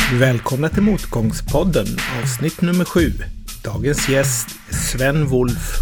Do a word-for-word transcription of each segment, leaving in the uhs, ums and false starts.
Välkomna till Motgångspodden, avsnitt nummer sju. Dagens gäst Sven Wohlf.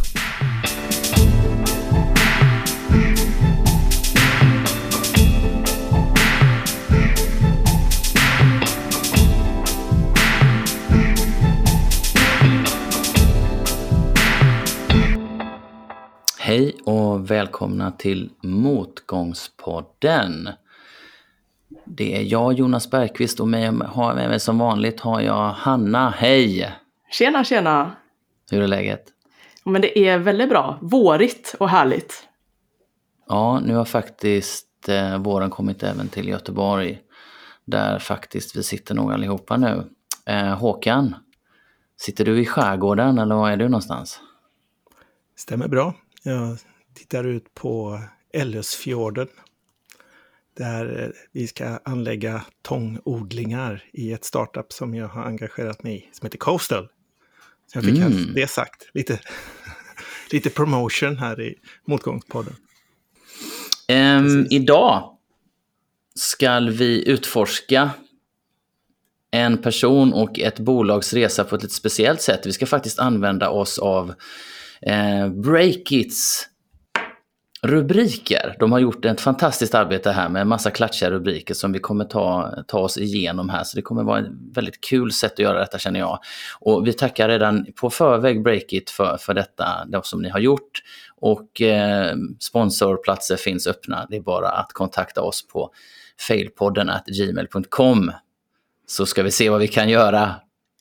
Hej och välkomna till Motgångspodden. Det är jag, Jonas Bergqvist, och med mig som vanligt har jag Hanna. Hej! Tjena, tjena! Hur är läget? Men det är väldigt bra. Vårigt och härligt. Ja, nu har faktiskt eh, våren kommit även till Göteborg. Där faktiskt vi sitter nog allihopa nu. Eh, Håkan, sitter du i skärgården eller var är du någonstans? Stämmer bra. Jag tittar ut på Ellösfjorden. Där vi ska anlägga tångodlingar i ett startup som jag har engagerat mig i, som heter Coastal. Så jag fick mm. det sagt. Lite, lite promotion här i Motgångspodden. Um, idag ska vi utforska en person och ett bolags resa på ett lite speciellt sätt. Vi ska faktiskt använda oss av eh, Breakits rubriker. De har gjort ett fantastiskt arbete här med en massa klatschiga rubriker som vi kommer ta, ta oss igenom här. Så det kommer vara ett väldigt kul sätt att göra detta, känner jag. Och vi tackar redan på förväg Breakit för, för detta, det som ni har gjort. Och eh, sponsorplatser finns öppna. Det är bara att kontakta oss på failpodden at gmail dot com. Så ska vi se vad vi kan göra.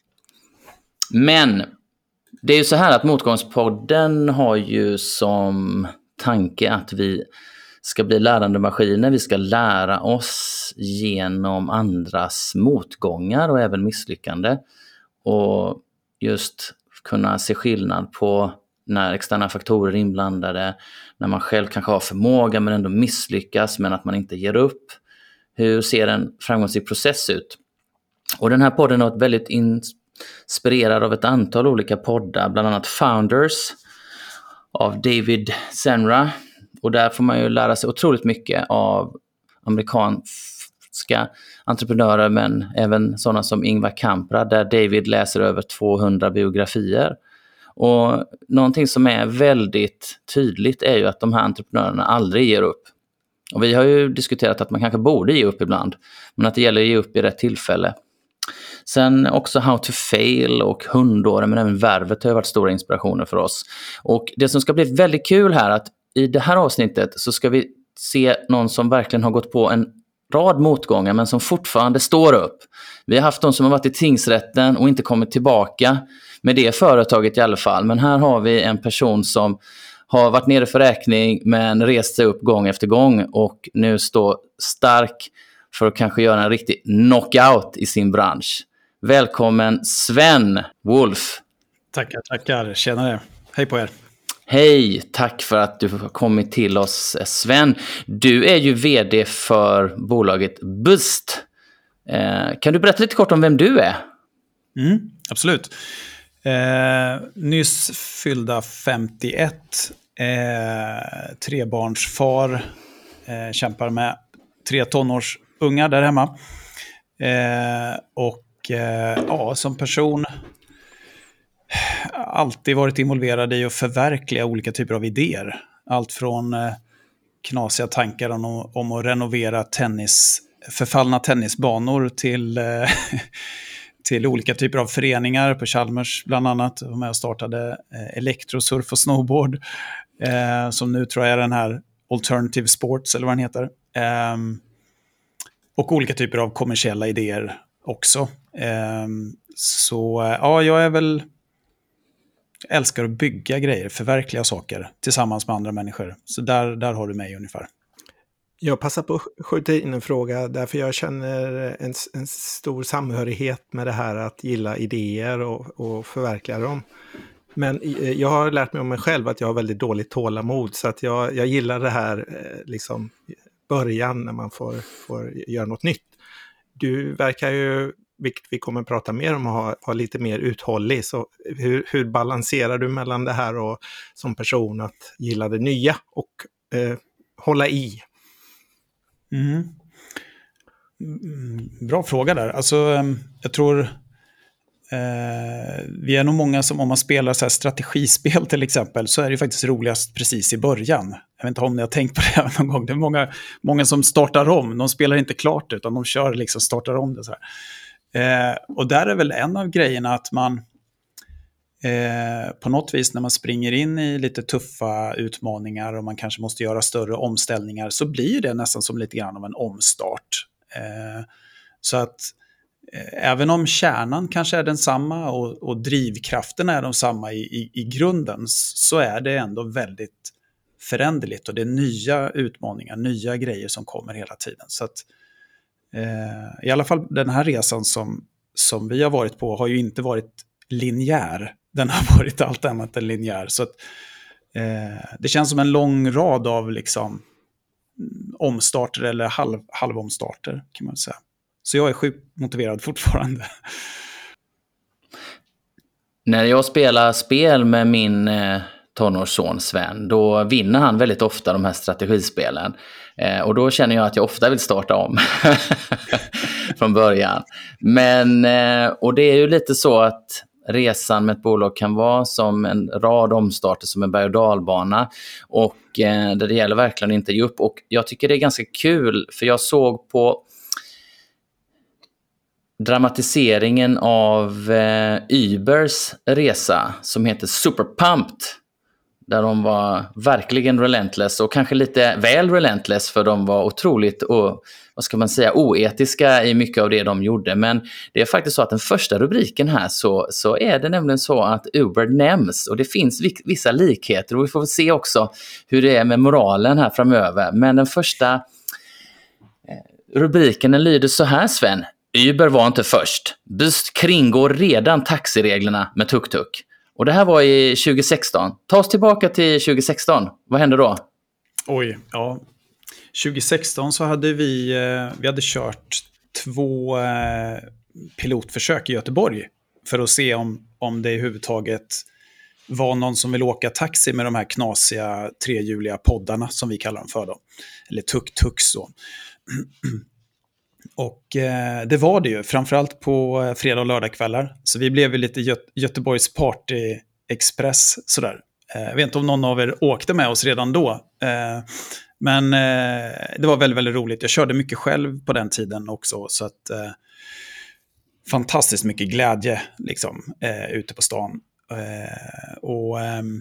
Men det är ju så här att Motgångspodden har ju som tanke att vi ska bli lärande maskiner. Vi ska lära oss genom andras motgångar och även misslyckande. Och just kunna se skillnad på när externa faktorer är inblandade, när man själv kanske har förmåga men ändå misslyckas men att man inte ger upp. Hur ser en framgångsrik process ut? Och den här podden har varit väldigt inspirerad av ett antal olika poddar, bland annat Founders av David Senra. Och där får man ju lära sig otroligt mycket av amerikanska entreprenörer, men även sådana som Ingvar Kamprad, där David läser över tvåhundra biografier. Och någonting som är väldigt tydligt är ju att de här entreprenörerna aldrig ger upp. Och vi har ju diskuterat att man kanske borde ge upp ibland, men att det gäller att ge upp i rätt tillfälle. Sen också How to Fail och Hundåren, men även Värvet har varit stora inspirationer för oss. Och det som ska bli väldigt kul här, att i det här avsnittet så ska vi se någon som verkligen har gått på en rad motgångar men som fortfarande står upp. Vi har haft de som har varit i tingsrätten och inte kommit tillbaka med det företaget i alla fall. Men här har vi en person som har varit nere för räkning men rest sig upp gång efter gång och nu står stark för att kanske göra en riktig knockout i sin bransch. Välkommen Sven Wohlf. Tackar, tackar. Tjenare. Hej på er. Hej, tack för att du har kommit till oss, Sven. Du är ju vd för bolaget Boost. Eh, kan du berätta lite kort om vem du är? Mm, absolut. Eh, nyss fyllda femtioett. Eh, trebarnsfar. Eh, kämpar med tre tonårsungar där hemma. Eh, och eh, ja, som person alltid varit involverad i att förverkliga olika typer av idéer. Allt från eh, knasiga tankar om, om att renovera tennis, förfallna tennisbanor till, eh, till olika typer av föreningar på Chalmers bland annat. Och jag startade eh, elektrosurf och snowboard eh, som nu tror jag är den här Alternative Sports eller vad den heter. Eh, och olika typer av kommersiella idéer också. Eh, så ja, jag är väl älskar att bygga grejer, förverkliga saker tillsammans med andra människor. Så där, där har du mig ungefär. Jag passar på att skjuta in en fråga därför jag känner en, en stor samhörighet med det här att gilla idéer och, och förverkliga dem. Men jag har lärt mig om mig själv att jag har väldigt dåligt tålamod, så att jag, jag gillar det här liksom början när man får, får göra något nytt. Du verkar ju, vilket vi kommer att prata mer om, ha, ha lite mer uthållig. Så hur, hur balanserar du mellan det här och som person att gilla det nya och eh, hålla i? Mm. Bra fråga där. Alltså, jag tror eh, vi är nog många som, om man spelar så här strategispel till exempel, så är det ju faktiskt roligast precis i början. Jag vet inte om ni har tänkt på det någon gång. Det är många, många som startar om. De spelar inte klart utan de kör liksom startar om det så här. Eh, och där är väl en av grejerna att man eh, på något vis när man springer in i lite tuffa utmaningar och man kanske måste göra större omställningar, så blir det nästan som lite grann av en omstart. Eh, så att eh, även om kärnan kanske är densamma och, och drivkraften är de samma i, i, i grunden, så är det ändå väldigt föränderligt och det är nya utmaningar, nya grejer som kommer hela tiden. Så att eh, i alla fall den här resan som, som vi har varit på har ju inte varit linjär. Den har varit allt annat än linjär. Så att, eh, det känns som en lång rad av liksom omstarter eller halv, halvomstarter kan man säga. Så jag är sjukt motiverad fortfarande. När jag spelar spel med min eh, tonårsson Sven, då vinner han väldigt ofta de här strategispelen. Eh, och då känner jag att jag ofta vill starta om från början. Men, eh, och det är ju lite så att resan med ett bolag kan vara som en rad omstarter, som en berg- och dalbana. Och eh, där det gäller verkligen inte att ge upp. Och jag tycker det är ganska kul, för jag såg på dramatiseringen av eh, Ubers resa som heter Super Pumped. Där de var verkligen relentless och kanske lite väl relentless, för de var otroligt och, vad ska man säga, oetiska i mycket av det de gjorde. Men det är faktiskt så att den första rubriken här så, så är det nämligen så att Uber nämns, och det finns vissa likheter och vi får väl se också hur det är med moralen här framöver. Men den första eh, rubriken den lyder så här, Sven: Uber var inte först. Bust kringgår redan taxireglerna med tuk-tuk. Och det här var i tjugo sexton. Ta oss tillbaka till tjugo sexton. Vad hände då? Oj, ja. tjugo sexton så hade vi, vi hade kört två pilotförsök i Göteborg för att se om, om det i huvudtaget var någon som vill åka taxi med de här knasiga trehjuliga poddarna som vi kallar dem för då. Eller tuk-tuks då. Och eh, det var det ju, framförallt på fredag- och lördagskvällar. Så vi blev ju lite Gö- Göteborgs party-express sådär. Eh, jag vet inte om någon av er åkte med oss redan då. Eh, men eh, det var väldigt, väldigt roligt. Jag körde mycket själv på den tiden också. Så att eh, fantastiskt mycket glädje liksom, eh, ute på stan. Eh, och ehm,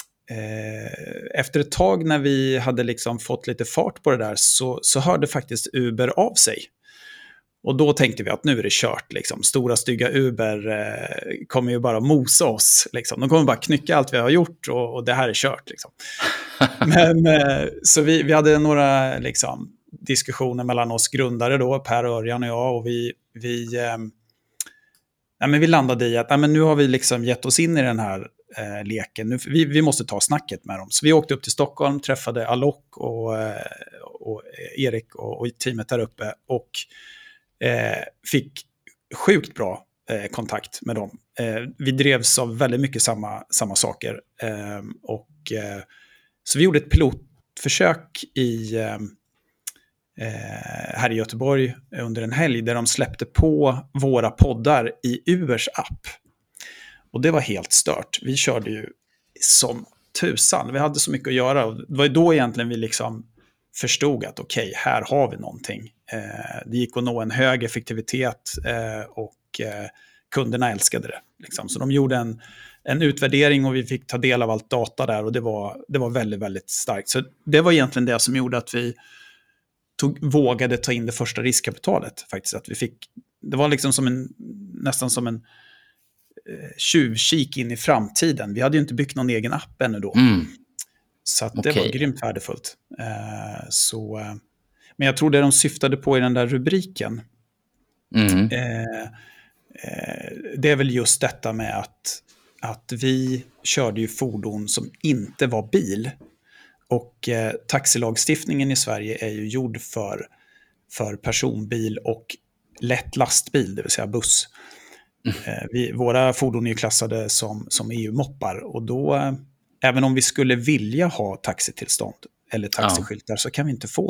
eh, efter ett tag när vi hade liksom fått lite fart på det där så, så hörde faktiskt Uber av sig. Och då tänkte vi att nu är det kört. Liksom. Stora stygga Uber eh, kommer ju bara mosa oss. Liksom. De kommer bara knycka allt vi har gjort och, och det här är kört. Liksom. Men, eh, så vi, vi hade några liksom, diskussioner mellan oss grundare då, Per, Örjan och jag. Och vi, vi, eh, ja, men vi landade i att ja, men nu har vi liksom gett oss in i den här eh, leken. Nu, vi, vi måste ta snacket med dem. Så vi åkte upp till Stockholm, träffade Alok och, eh, och Erik och, och teamet där uppe. Och Eh, fick sjukt bra eh, kontakt med dem. Eh, vi drevs av väldigt mycket samma, samma saker. Eh, och, eh, så vi gjorde ett pilotförsök i, eh, här i Göteborg under en helg där de släppte på våra poddar i Ubers app. Och det var helt stört. Vi körde ju som tusan. Vi hade så mycket att göra. Det var ju då egentligen vi liksom förstod att okej, okay, här har vi någonting. Eh, det gick att nå en hög effektivitet eh, och eh, kunderna älskade det. Liksom. Så de gjorde en, en utvärdering och vi fick ta del av allt data där och det var, det var väldigt, väldigt starkt. Så det var egentligen det som gjorde att vi tog, vågade ta in det första riskkapitalet. Faktiskt. Att vi fick, det var liksom som en, nästan som en eh, tjuvkik in i framtiden. Vi hade ju inte byggt någon egen app ännu då. Mm. Så att det okay. var grymt värdefullt. Eh, så, eh, men jag tror det de syftade på i den där rubriken. Mm. Eh, eh, det är väl just detta med att, att vi körde ju fordon som inte var bil. Och eh, taxilagstiftningen i Sverige är ju gjord för, för personbil och lätt lastbil, det vill säga buss. Mm. Eh, vi, våra fordon är ju klassade som, som E U-moppar och då... Eh, Även om vi skulle vilja ha taxitillstånd eller taxiskyltar ja. så kan vi inte få det.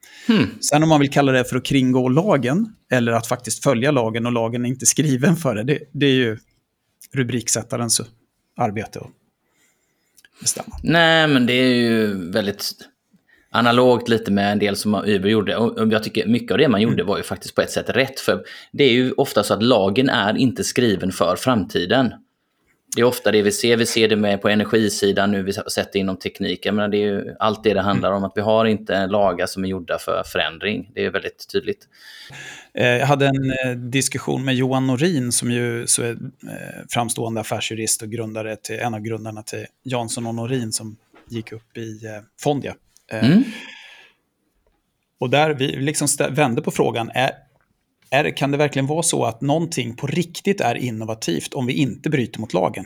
Hmm. Sen om man vill kalla det för att kringgå lagen eller att faktiskt följa lagen och lagen är inte skriven för det, det, det är ju rubriksättarens arbete att bestämma. Nej, men det är ju väldigt analogt lite med en del som Uber gjorde. Och jag tycker mycket av det man gjorde var ju faktiskt på ett sätt rätt. För det är ju ofta så att lagen är inte skriven för framtiden. Det är ofta det vi ser. Vi ser det med på energisidan nu, vi har sett det inom tekniken. Men det är ju allt det det handlar om. Att vi har inte lagar som är gjorda för förändring. Det är väldigt tydligt. Jag hade en diskussion med Johan Norin som ju så är framstående affärsjurist och grundare till, en av grundarna till Jansson och Norin som gick upp i Fondia. Mm. Och där vi liksom vände på frågan, är, är, kan det verkligen vara så att någonting på riktigt är innovativt om vi inte bryter mot lagen?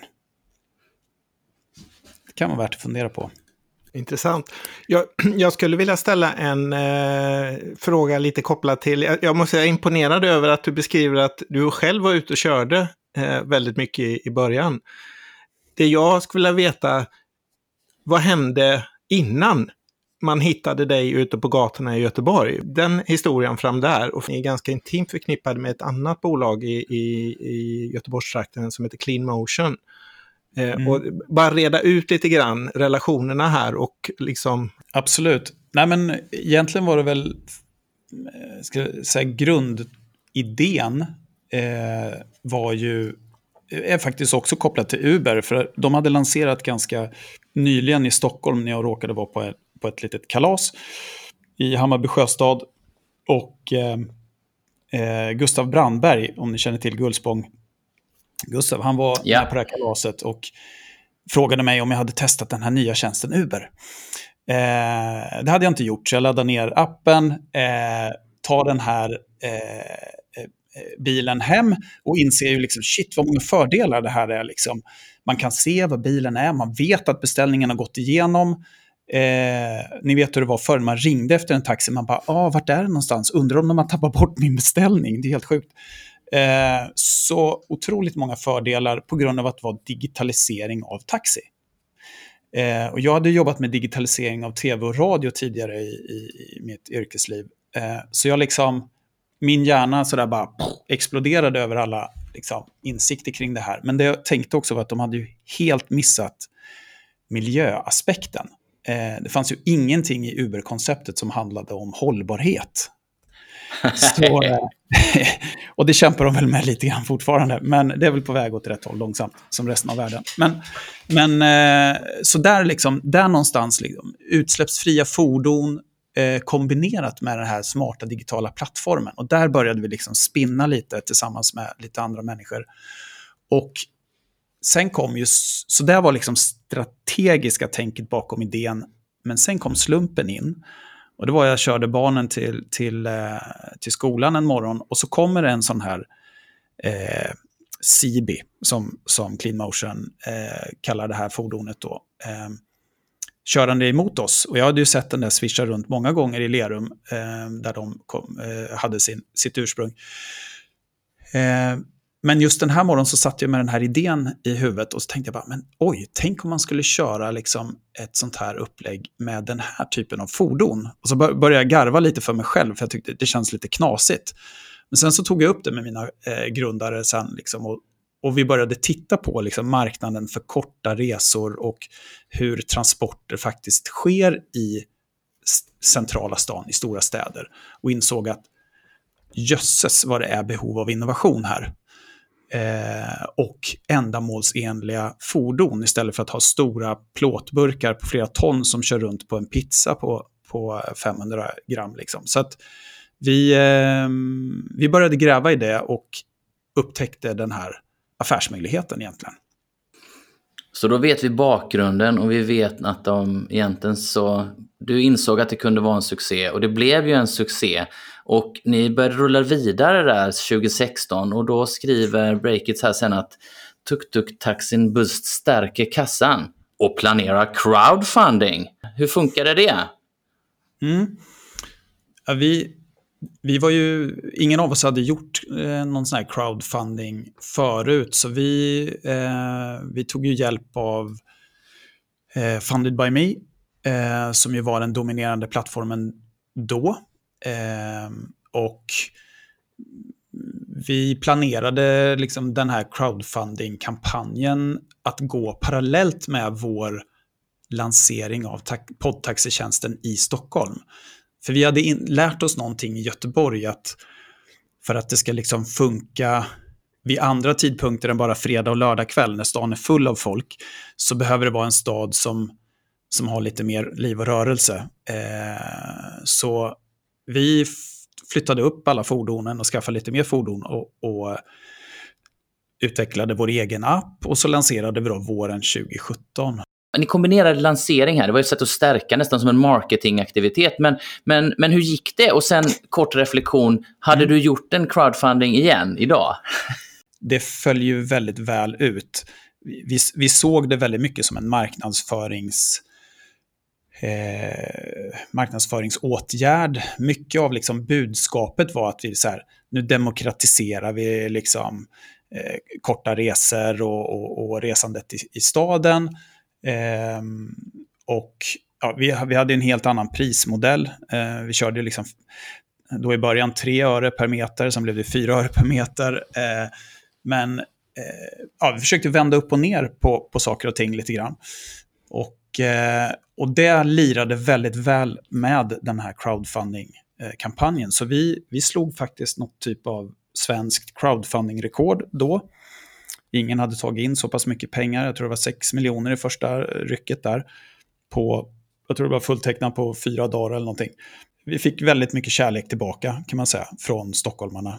Det kan vara värt att fundera på. Intressant. Jag, jag skulle vilja ställa en eh, fråga lite kopplad till, jag, jag måste säga imponerad över att du beskriver att du själv var ute och körde eh, väldigt mycket i, i början. Det jag skulle vilja veta, vad hände innan man hittade dig ute på gatorna i Göteborg? Den historien fram där, och är ganska intimt förknippad med ett annat bolag i, i, i Göteborgstrakten som heter Clean Motion. Mm. Och bara reda ut lite grann relationerna här och liksom... Absolut. Nej, men egentligen var det väl, ska jag säga, grundidén eh, var ju är faktiskt också kopplat till Uber, för de hade lanserat ganska nyligen i Stockholm när jag råkade vara på ett, på ett litet kalas i Hammarby sjöstad, och eh, Gustav Brandberg, om ni känner till Gullspång, Gustav, han var yeah. med på det här kalaset och frågade mig om jag hade testat den här nya tjänsten Uber. Eh, det hade jag inte gjort, så jag laddade ner appen, eh, tar den här eh, bilen hem och inser ju liksom, shit vad många fördelar det här är. Liksom. Man kan se vad bilen är, man vet att beställningen har gått igenom. Eh, ni vet hur det var förr, man ringde efter en taxi, man bara, ah, vart är det någonstans? Undrar om de har tappat bort min beställning, det är helt sjukt. Eh, så otroligt många fördelar på grund av att det var digitalisering av taxi. Eh, och jag hade jobbat med digitalisering av tv och radio tidigare i, i, i mitt yrkesliv. Eh, så jag liksom, min hjärna sådär bara pff, exploderade över alla liksom, insikter kring det här. Men det jag tänkte också var att de hade ju helt missat miljöaspekten. Eh, det fanns ju ingenting i Uber-konceptet som handlade om hållbarhet. Så, och det kämpar de väl med lite grann fortfarande, men det är väl på väg åt rätt håll långsamt som resten av världen. Men, men så där, liksom, där någonstans liksom, utsläppsfria fordon eh, kombinerat med den här smarta digitala plattformen, och där började vi liksom spinna lite tillsammans med lite andra människor. Och sen kom ju, så där var liksom strategiska tänket bakom idén, men sen kom slumpen in. Och det var jag körde barnen till, till, eh, till skolan en morgon, och så kommer det en sån här eh, C B som, som Clean Motion eh, kallar det här fordonet då, eh, körande emot oss. Och jag hade ju sett den där swisha runt många gånger i Lerum eh, där de kom, eh, hade sin, sitt ursprung. Eh, men just den här morgonen så satt jag med den här idén i huvudet och så tänkte jag bara, men oj, tänk om man skulle köra liksom ett sånt här upplägg med den här typen av fordon. Och så började jag garva lite för mig själv, för jag tyckte det känns lite knasigt. Men sen så tog jag upp det med mina eh, grundare sen liksom, och, och vi började titta på liksom marknaden för korta resor och hur transporter faktiskt sker i centrala stan, i stora städer. Och insåg att jösses vad det är behov av innovation här. Eh, och ändamålsenliga fordon istället för att ha stora plåtburkar på flera ton som kör runt på en pizza på, på femhundra gram. Liksom. Så att vi, eh, vi började gräva i det och upptäckte den här affärsmöjligheten egentligen. Så då vet vi bakgrunden och vi vet att de egentligen så... Du insåg att det kunde vara en succé och det blev ju en succé. Och ni började rulla vidare där tjugo sexton och då skriver Breakit här sen att tuk-tuk-taxin Bust stärker kassan och planerar crowdfunding. Hur funkade det? Mm. Ja, vi, vi var ju, ingen av oss hade gjort eh, någon sån här crowdfunding förut, så vi, eh, vi tog ju hjälp av eh, Funded by Me, eh, som ju var den dominerande plattformen då. Eh, och vi planerade liksom den här crowdfunding-kampanjen att gå parallellt med vår lansering av ta- poddtaxitjänsten i Stockholm. För vi hade in- lärt oss någonting i Göteborg att för att det ska liksom funka vid andra tidpunkter än bara fredag och lördag kväll när stan är full av folk, så behöver det vara en stad som, som har lite mer liv och rörelse. Eh, så vi f- flyttade upp alla fordonen och skaffade lite mer fordon och, och utvecklade vår egen app, och så lanserade vi då våren tjugo sjutton. Ni kombinerade lansering här, det var ett sätt att stärka nästan som en marketingaktivitet. Men, men, men hur gick det? Och sen kort reflektion, hade mm. du gjort en crowdfunding igen idag? Det följer ju väldigt väl ut. Vi, vi såg det väldigt mycket som en marknadsförings, eh, marknadsföringsåtgärd. Mycket av liksom budskapet var att vi så här, nu demokratiserar vi liksom, eh, korta resor och, och, och resandet i, i staden. Eh, och ja, vi, vi hade en helt annan prismodell. Eh, vi körde liksom då i början tre öre per meter, sen blev det fyra öre per meter. Eh, men eh, ja, vi försökte vända upp och ner på, på saker och ting lite grann. Och, eh, och det lirade väldigt väl med den här crowdfunding-kampanjen. Så vi, vi slog faktiskt något typ av svenskt crowdfunding-rekord då. Ingen hade tagit in så pass mycket pengar. Jag tror det var sex miljoner i första rycket där. På, jag tror det var fulltecknat på fyra dagar eller någonting. Vi fick väldigt mycket kärlek tillbaka, kan man säga, från stockholmarna.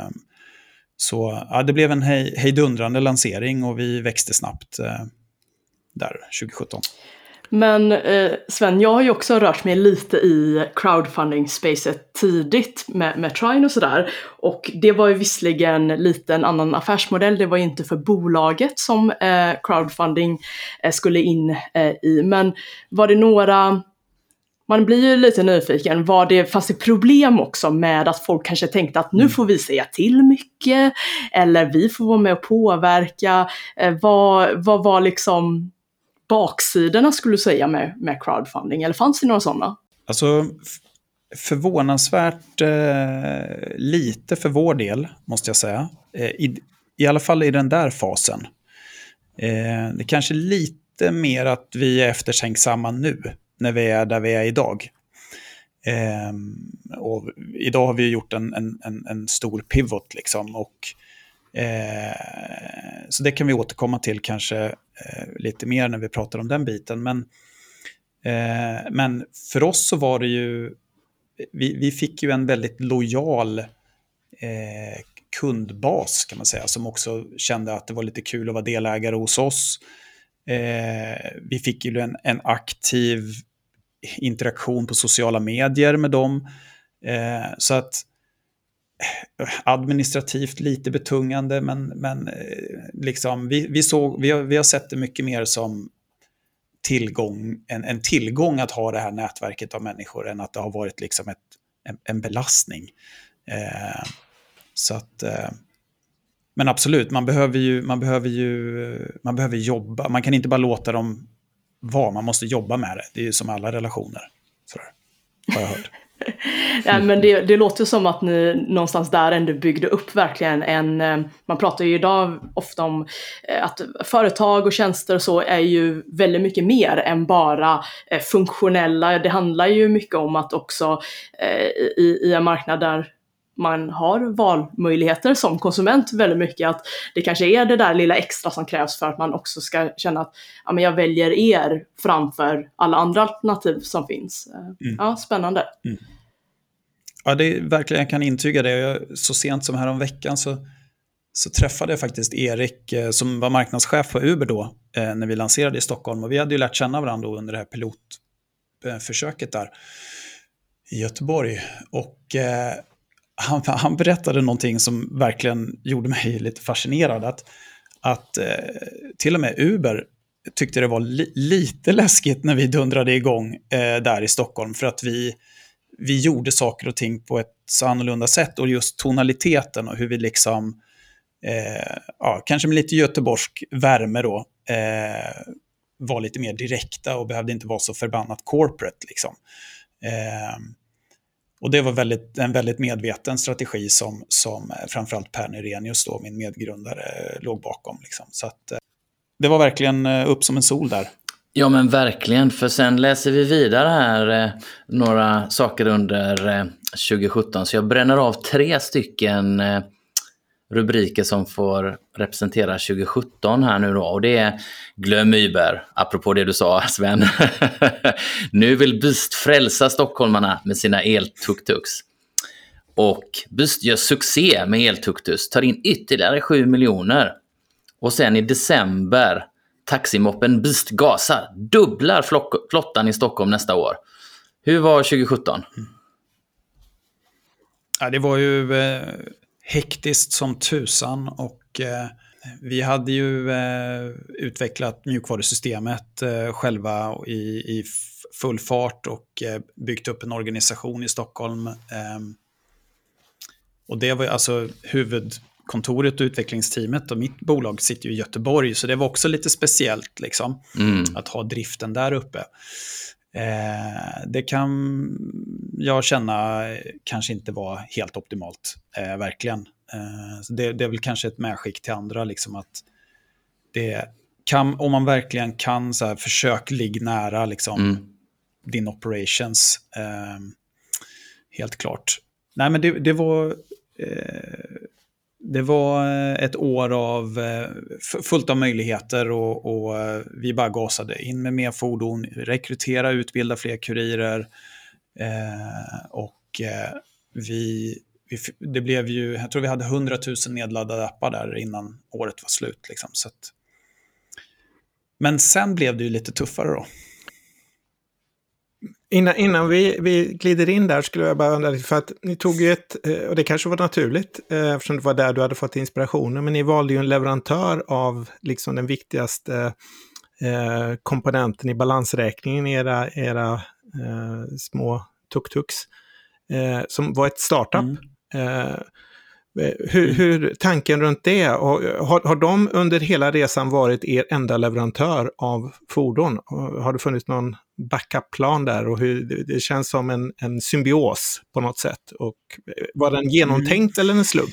Så ja, det blev en hej, hejdundrande lansering och vi växte snabbt eh, där tjugo sjutton. Men eh, Sven, jag har ju också rört mig lite i crowdfunding-spacet tidigt med, med Trine och sådär. Och det var ju visserligen lite en annan affärsmodell. Det var ju inte för bolaget som eh, crowdfunding eh, skulle in eh, i. Men var det några... Man blir ju lite nyfiken. Var det, fanns det problem också med att folk kanske tänkte att nu får vi säga till mycket, eller vi får vara med och påverka? Eh, vad, vad var liksom baksidorna, skulle du säga, med, med crowdfunding? Eller fanns det några sådana? Alltså förvånansvärt eh, lite för vår del, måste jag säga. Eh, i, I alla fall i den där fasen. Eh, det är kanske lite mer att vi är eftertänksamma nu, när vi är där vi är idag. Eh, och idag har vi gjort en, en, en stor pivot liksom. Och, eh, så det kan vi återkomma till kanske eh, lite mer när vi pratar om den biten. Men, eh, men för oss så var det ju, vi, vi fick ju en väldigt lojal eh, kundbas, kan man säga, som också kände att det var lite kul att vara delägare hos oss. Eh, vi fick ju en, en aktiv interaktion på sociala medier med dem. Eh, så att administrativt lite betungande, men, men eh, liksom, vi, vi, såg, vi, har, vi har sett det mycket mer som tillgång, en, en tillgång att ha det här nätverket av människor än att det har varit liksom ett, en, en belastning. Eh, så att... Eh, men absolut, man behöver ju, man behöver ju man behöver jobba. Man kan inte bara låta dem vara, man måste jobba med det. Det är ju som alla relationer. Sådär, har jag hört. Ja, men det, det låter som att ni någonstans där ändå byggde upp verkligen en... Man pratar ju idag ofta om att företag och tjänster och så är ju väldigt mycket mer än bara funktionella. Det handlar ju mycket om att också i, i en marknad där man har valmöjligheter som konsument väldigt mycket, att det kanske är det där lilla extra som krävs för att man också ska känna att ja, men jag väljer er framför alla andra alternativ som finns. Mm. Ja, spännande. Mm. Ja, det är verkligen, jag kan intyga det. Jag, så sent som här om veckan så, så träffade jag faktiskt Erik eh, som var marknadschef på Uber då, eh, när vi lanserade i Stockholm. Och vi hade ju lärt känna varandra under det här pilotförsöket där i Göteborg. Och eh, Han, han berättade någonting som verkligen gjorde mig lite fascinerad. Att, att eh, till och med Uber tyckte det var li, lite läskigt när vi dundrade igång eh, där i Stockholm. För att vi, vi gjorde saker och ting på ett så annorlunda sätt. Och just tonaliteten och hur vi liksom, eh, ja, kanske med lite göteborgsk värme då, eh, var lite mer direkta och behövde inte vara så förbannat corporate liksom. Eh, Och det var väldigt, en väldigt medveten strategi som, som framförallt Per Nyrenius, då, min medgrundare, låg bakom. Liksom. Så att, det var verkligen upp som en sol där. Ja men verkligen, för sen läser vi vidare här eh, några saker under eh, tjugo sjutton. Så jag bränner av tre stycken eh, rubriker som får representera tjugo sjutton här nu då. Och det är Glöm Uber, apropå det du sa Sven. Nu vill Byst frälsa stockholmarna med sina el-tuk-tuks. Och Byst gör succé med el-tuk-tuks, tar in ytterligare sju miljoner. Och sen i december, taximoppen Byst gasar, dubblar flock- flottan i Stockholm nästa år. Hur var tjugo sjutton? Ja, det var ju eh, hektiskt som tusan och eh, vi hade ju eh, utvecklat mjukvarusystemet eh, själva i, i full fart och eh, byggt upp en organisation i Stockholm. Eh, och det var alltså huvudkontoret och utvecklingsteamet, och mitt bolag sitter ju i Göteborg, så det var också lite speciellt liksom, mm. att ha driften där uppe. Eh, det kan jag känna kanske inte var helt optimalt, eh, verkligen. Eh, så det, det är väl kanske ett medskick till andra, liksom, att det kan, om man verkligen kan, så här, försök ligga nära liksom, mm. din operations. Eh, helt klart. Nej, men det, det var eh, det var ett år av fullt av möjligheter och, och vi bara gasade in med mer fordon, rekrytera, utbilda fler kurirer eh, och eh, vi, vi, det blev ju, jag tror vi hade hundratusen nedladdade appar där innan året var slut. Liksom, så att, men sen blev det ju lite tuffare då. Innan, innan vi, vi glider in där skulle jag bara undra lite, för att ni tog ju ett, och det kanske var naturligt eftersom det var där du hade fått inspirationen, men ni valde ju en leverantör av liksom den viktigaste eh, komponenten i balansräkningen i era, era eh, små tuk-tuks, eh, som var ett startup. Mm. Eh, hur, hur tanken runt det, och har, har de under hela resan varit er enda leverantör av fordon? Har det funnits någon backup-plan där, och hur det, det känns som en, en symbios på något sätt, och var den genomtänkt mm. eller en slump?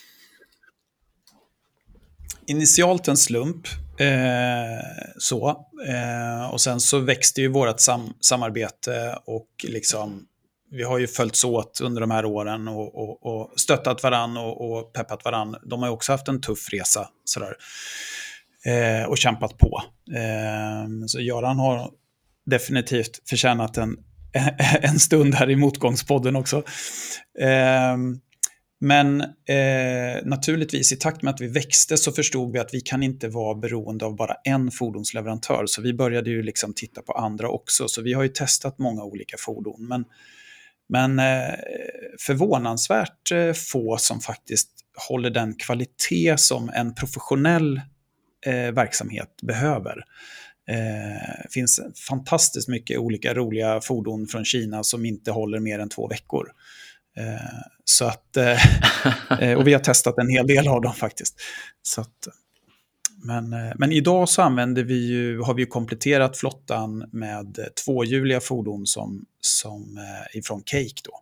Initialt en slump, eh, så eh, och sen så växte ju vårt sam- samarbete och liksom vi har ju följts åt under de här åren och, och, och stöttat varann och, och peppat varann. De har ju också haft en tuff resa sådär, eh, och kämpat på. Eh, så Göran har definitivt förtjänat en, en stund här i motgångspodden också. Eh, men eh, naturligtvis i takt med att vi växte så förstod vi att vi kan inte vara beroende av bara en fordonsleverantör. Så vi började ju liksom titta på andra också. Så vi har ju testat många olika fordon. Men Men eh, förvånansvärt eh, få som faktiskt håller den kvalitet som en professionell eh, verksamhet behöver. Det eh, finns fantastiskt mycket olika roliga fordon från Kina som inte håller mer än två veckor. Eh, så att, eh, och vi har testat en hel del av dem faktiskt. Så att, men, men idag så använder vi ju, har vi ju kompletterat flottan med tvåhjuliga fordon som, som eh, ifrån Cake då.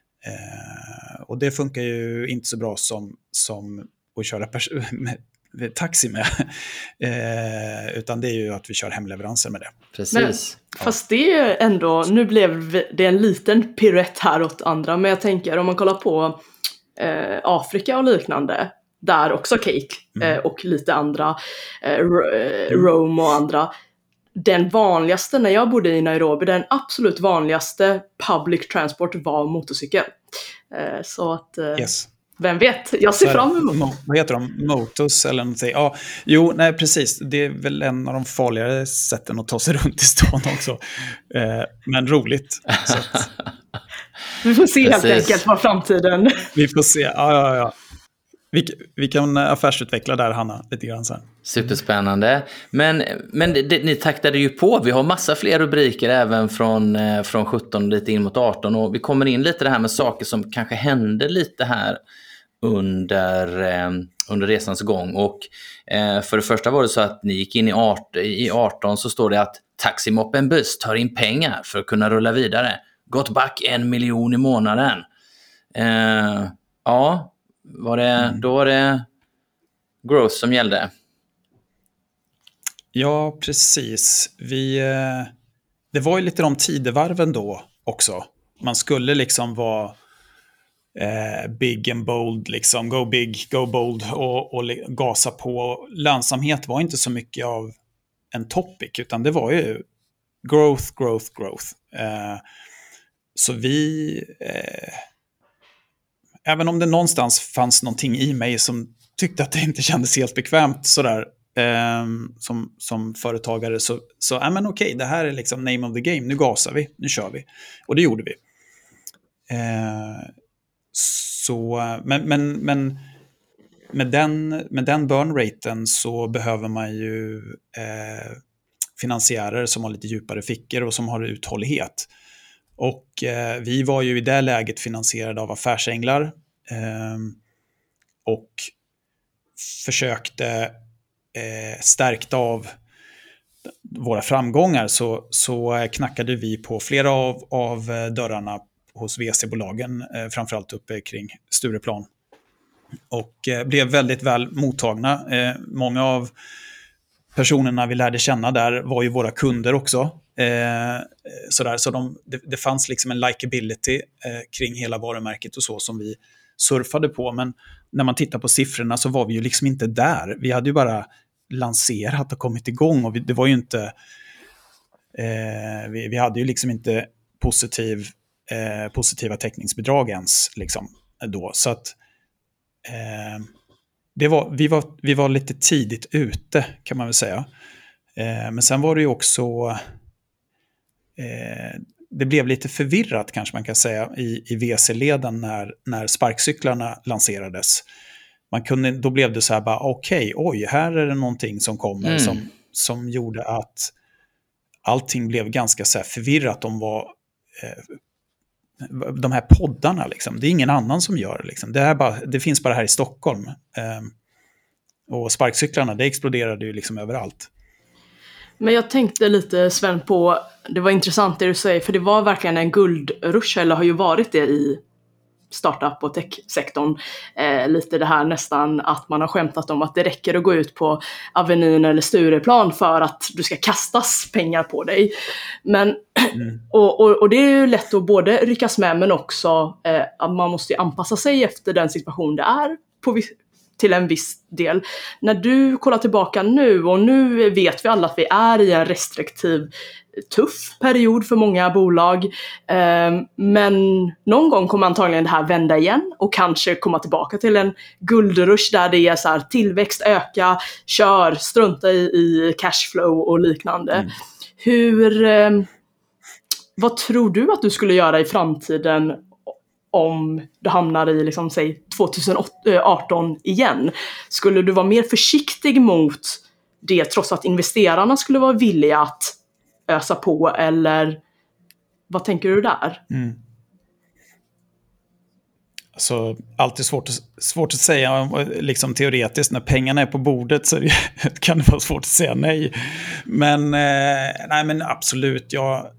Eh, och det funkar ju inte så bra som, som att köra pers- med, med taxi med. eh, utan det är ju att vi kör hemleveranser med det. Precis. Men, ja. Fast det är ändå, nu blev det en liten piruett här åt andra, men jag tänker om man kollar på eh, Afrika och liknande, där också Cake mm. eh, och lite andra, eh, Rome och andra. Den vanligaste, när jag bodde i Nairobi, den absolut vanligaste public transport var motorcykel. Eh, så att, eh, yes. vem vet, jag ser fram emot. Mo- vad heter de? Motos eller någonting? Ja, jo, nej precis. Det är väl en av de farligare sätten att ta sig runt i stan också. Eh, men roligt. Så att... Vi får se Precis. helt enkelt vad framtiden... Vi får se, ja, ja, ja. Vi, vi kan affärsutveckla där, Hanna, lite grann sen. Superspännande. Men, men det, det, ni taktade ju på. Vi har massa fler rubriker även från, eh, från sjutton lite in mot arton. Och vi kommer in lite det här med saker som kanske hände lite här under, eh, under resans gång. Och eh, för det första var det så att ni gick in i, art, i arton, så står det att taximoppen Byst tar in pengar för att kunna rulla vidare. gått back en miljon i månaden. Eh, ja, var det, mm. då var det growth som gällde. Ja, precis. Vi, det var ju lite de tidevarven då också. Man skulle liksom vara eh, big and bold, liksom go big, go bold och, och gasa på. Lönsamhet var inte så mycket av en topic, utan det var ju growth, growth, growth. Eh, så vi, eh, även om det någonstans fanns någonting i mig som tyckte att det inte kändes helt bekvämt sådär, eh, som, som företagare, så, så ja, men okej, det här är liksom name of the game, nu gasar vi, nu kör vi. Och det gjorde vi. Eh, så, men, men, men med den, med den burn-raten så behöver man ju eh, finansiärer som har lite djupare fickor och som har uthållighet. Och eh, vi var ju i det läget finansierade av affärsänglar eh, och försökte eh, stärkta av våra framgångar, så, så knackade vi på flera av, av dörrarna hos V C-bolagen, eh, framförallt uppe kring Stureplan. Och eh, blev väldigt väl mottagna. Eh, många av personerna vi lärde känna där var ju våra kunder också. Eh, sådär, så de, det, det fanns liksom en likability eh, kring hela varumärket och så som vi surfade på. Men när man tittar på siffrorna så var vi ju liksom inte där. Vi hade ju bara lanserat och kommit igång, och vi, det var ju inte eh, vi, vi hade ju liksom inte positiv, eh, positiva täckningsbidrag ens liksom, då. Så att eh, det var, vi, var, vi var lite tidigt ute, kan man väl säga. Eh, men sen var det ju också eh, det blev lite förvirrat, kanske man kan säga, i, i V C-leden när, när sparkcyklarna lanserades. Man kunde, då blev det så här bara, okej, okay, oj, här är det någonting som kommer mm. som, som gjorde att allting blev ganska så här förvirrat om vad eh, de här poddarna liksom. Det är ingen annan som gör det liksom. Det, är bara, det finns bara här i Stockholm. Eh, och sparkcyklarna, det exploderade ju liksom överallt. Men jag tänkte lite, Sven, på, det var intressant det du säger, för det var verkligen en guldrush, eller har ju varit det i startup- och tech-sektorn. Eh, lite det här nästan att man har skämtat om att det räcker att gå ut på Avenyn eller Stureplan för att du ska kastas pengar på dig. Men, mm. och, och, och det är ju lätt att både ryckas med, men också eh, att man måste anpassa sig efter den situation det är på, till en viss del. När du kollar tillbaka nu, och nu vet vi alla att vi är i en restriktiv, tuff period för många bolag, eh, men någon gång kommer antagligen det här vända igen och kanske komma tillbaka till en guldrush där det är så här, tillväxt, öka, kör, strunta i, i cashflow och liknande. Mm. Hur, eh, vad tror du att du skulle göra i framtiden om du hamnar i, liksom, säg tjugoarton igen? Skulle du vara mer försiktig mot det, trots att investerarna skulle vara villiga att ösa på, eller vad tänker du där? Mm. Alltså, alltid svårt att, svårt att säga, liksom teoretiskt, när pengarna är på bordet så kan det vara svårt att säga nej. Men, eh, nej, men absolut, jag, eh,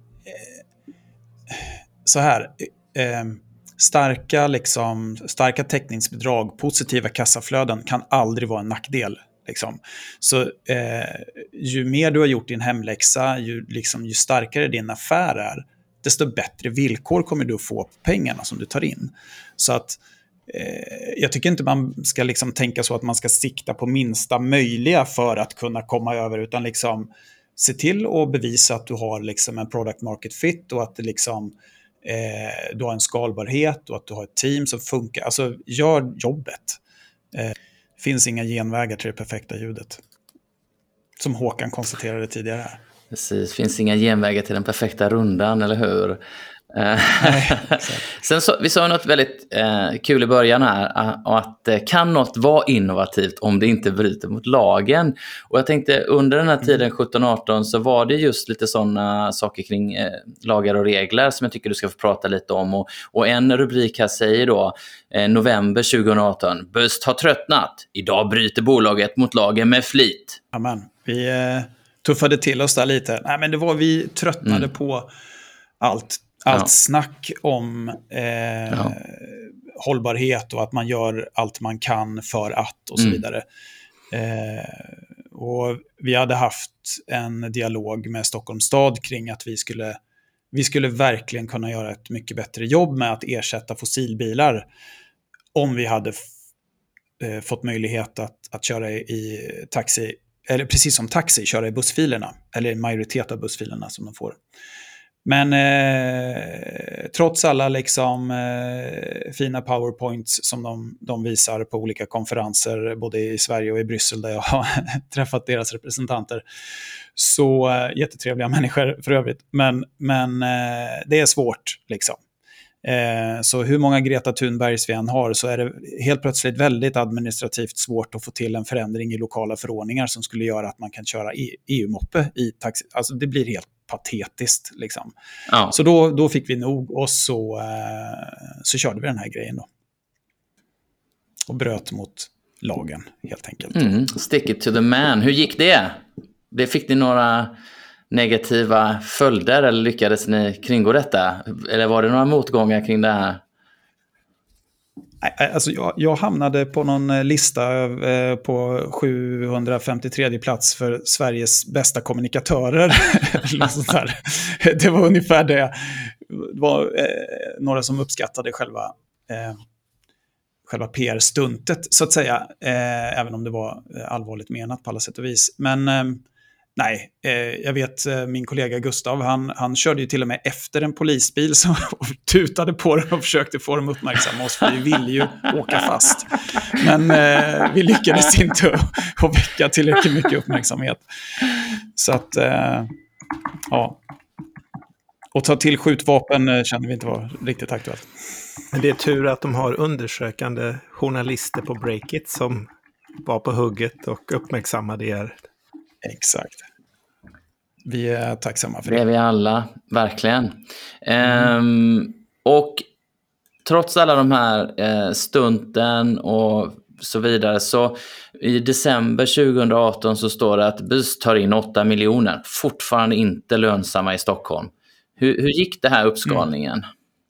så här, eh, starka, liksom, starka täckningsbidrag, positiva kassaflöden kan aldrig vara en nackdel. Liksom. Så eh, ju mer du har gjort din hemläxa, ju, liksom, ju starkare din affär är, desto bättre villkor kommer du att få på pengarna som du tar in. Så att eh, jag tycker inte man ska liksom tänka så att man ska sikta på minsta möjliga för att kunna komma över, utan liksom se till att bevisa att du har liksom en product market fit, och att det liksom, eh, du har en skalbarhet och att du har ett team som funkar. Alltså gör jobbet. Eh, finns inga genvägar till det perfekta ljudet. Som Håkan konstaterade tidigare här. Precis, finns inga genvägar till den perfekta rundan, eller hur? Nej, sen så, vi sa något väldigt eh, kul i början här, att eh, kan något vara innovativt om det inte bryter mot lagen? Och jag tänkte, under den här tiden sjutton arton så var det just lite sådana saker kring eh, lagar och regler som jag tycker du ska få prata lite om. Och, och en rubrik här säger då, eh, november tjugoarton, Böst har tröttnat, idag bryter bolaget mot lagen med flit. Amen, vi eh, tuffade till oss där lite. Nej, men det var, vi tröttnade mm. på allt. allt Ja. snack om eh, Ja. hållbarhet och att man gör allt man kan för att och så Mm. vidare. Eh, och vi hade haft en dialog med Stockholms stad kring att vi skulle, vi skulle verkligen kunna göra ett mycket bättre jobb med att ersätta fossilbilar om vi hade f- eh, fått möjlighet att, att köra i taxi, eller precis som taxi, köra i bussfilerna, eller en majoritet av bussfilerna som de får. Men eh, trots alla liksom, eh, fina powerpoints som de, de visar på olika konferenser, både i Sverige och i Bryssel där jag har träffat deras representanter, så eh, jättetrevliga människor för övrigt. Men, men eh, det är svårt liksom. Eh, så hur många Greta Thunbergs vi än har så är det helt plötsligt väldigt administrativt svårt att få till en förändring i lokala förordningar som skulle göra att man kan köra E U-moppe i taxi. Alltså det blir helt patetiskt liksom. Ja. Så då, då fick vi nog och så, eh, så körde vi den här grejen då. Och bröt mot lagen helt enkelt. Mm. Stick it to the man. Hur gick det? det? Fick ni några negativa följder eller lyckades ni kringgå detta? Eller var det några motgångar kring det här? Nej, alltså jag, jag hamnade på någon lista eh, på sjuhundrafemtiotredje plats för Sveriges bästa kommunikatörer. sånt där. Det var ungefär det. Det var eh, några som uppskattade själva, eh, själva P R-stuntet, så att säga. Eh, även om det var allvarligt menat på alla sätt och vis. Men eh, nej, eh, jag vet eh, min kollega Gustav, han, han körde ju till och med efter en polisbil som tutade på den och försökte få dem uppmärksamma oss, för vi ville ju åka fast. Men eh, vi lyckades inte att, att väcka tillräckligt mycket uppmärksamhet. Så att, eh, ja. Och ta till skjutvapen eh, kände vi inte var riktigt aktuellt. Men det är tur att de har undersökande journalister på Breakit som var på hugget och uppmärksammade er. Exakt. Vi är tacksamma för Det det. är vi alla, verkligen. Mm. Um, och trots alla de här eh, stunten och så vidare, så i december tjugoarton så står det att bus tar in åtta miljoner. Fortfarande inte lönsamma i Stockholm. Hur, hur gick det här uppskalningen?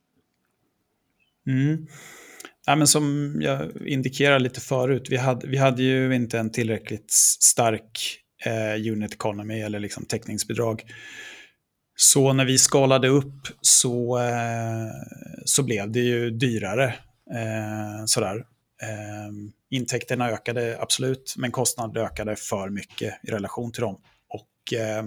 Mm. Mm. Ja, men som jag indikerade lite förut, vi hade, vi hade ju inte en tillräckligt stark eh, unit economy eller liksom täckningsbidrag. Så när vi skalade upp så, eh, så blev det ju dyrare. Eh, sådär. Eh, intäkterna ökade absolut, men kostnaderna ökade för mycket i relation till dem. Och eh,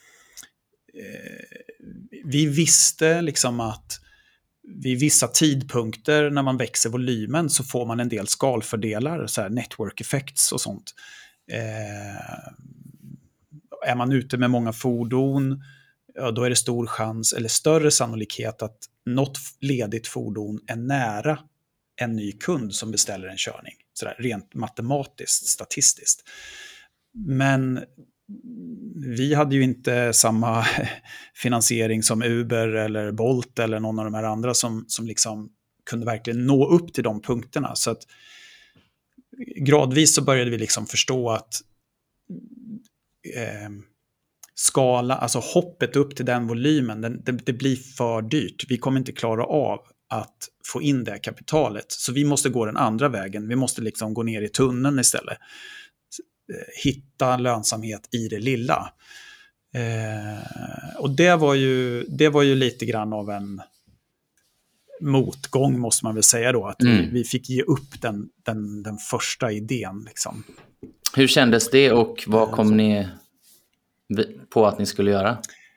eh, vi visste liksom att vid vissa tidpunkter när man växer volymen så får man en del skalfördelar, så här network effects och sånt. Eh, är man ute med många fordon, ja, då är det stor chans eller större sannolikhet att något ledigt fordon är nära en ny kund som beställer en körning. Så där, rent matematiskt, statistiskt. Men vi hade ju inte samma finansiering som Uber eller Bolt eller någon av de här andra som, som liksom kunde verkligen nå upp till de punkterna. Så att gradvis så började vi liksom förstå att eh, skala, alltså hoppet upp till den volymen, den, det, det blir för dyrt. Vi kommer inte klara av att få in det kapitalet. Så vi måste gå den andra vägen. Vi måste liksom gå ner i tunneln istället. Hitta lönsamhet i det lilla. Eh, och det var ju det var ju lite grann av en motgång, måste man väl säga då, att mm. vi, vi fick ge upp den, den, den första idén liksom. Hur kändes det och vad kom ni på att ni skulle göra?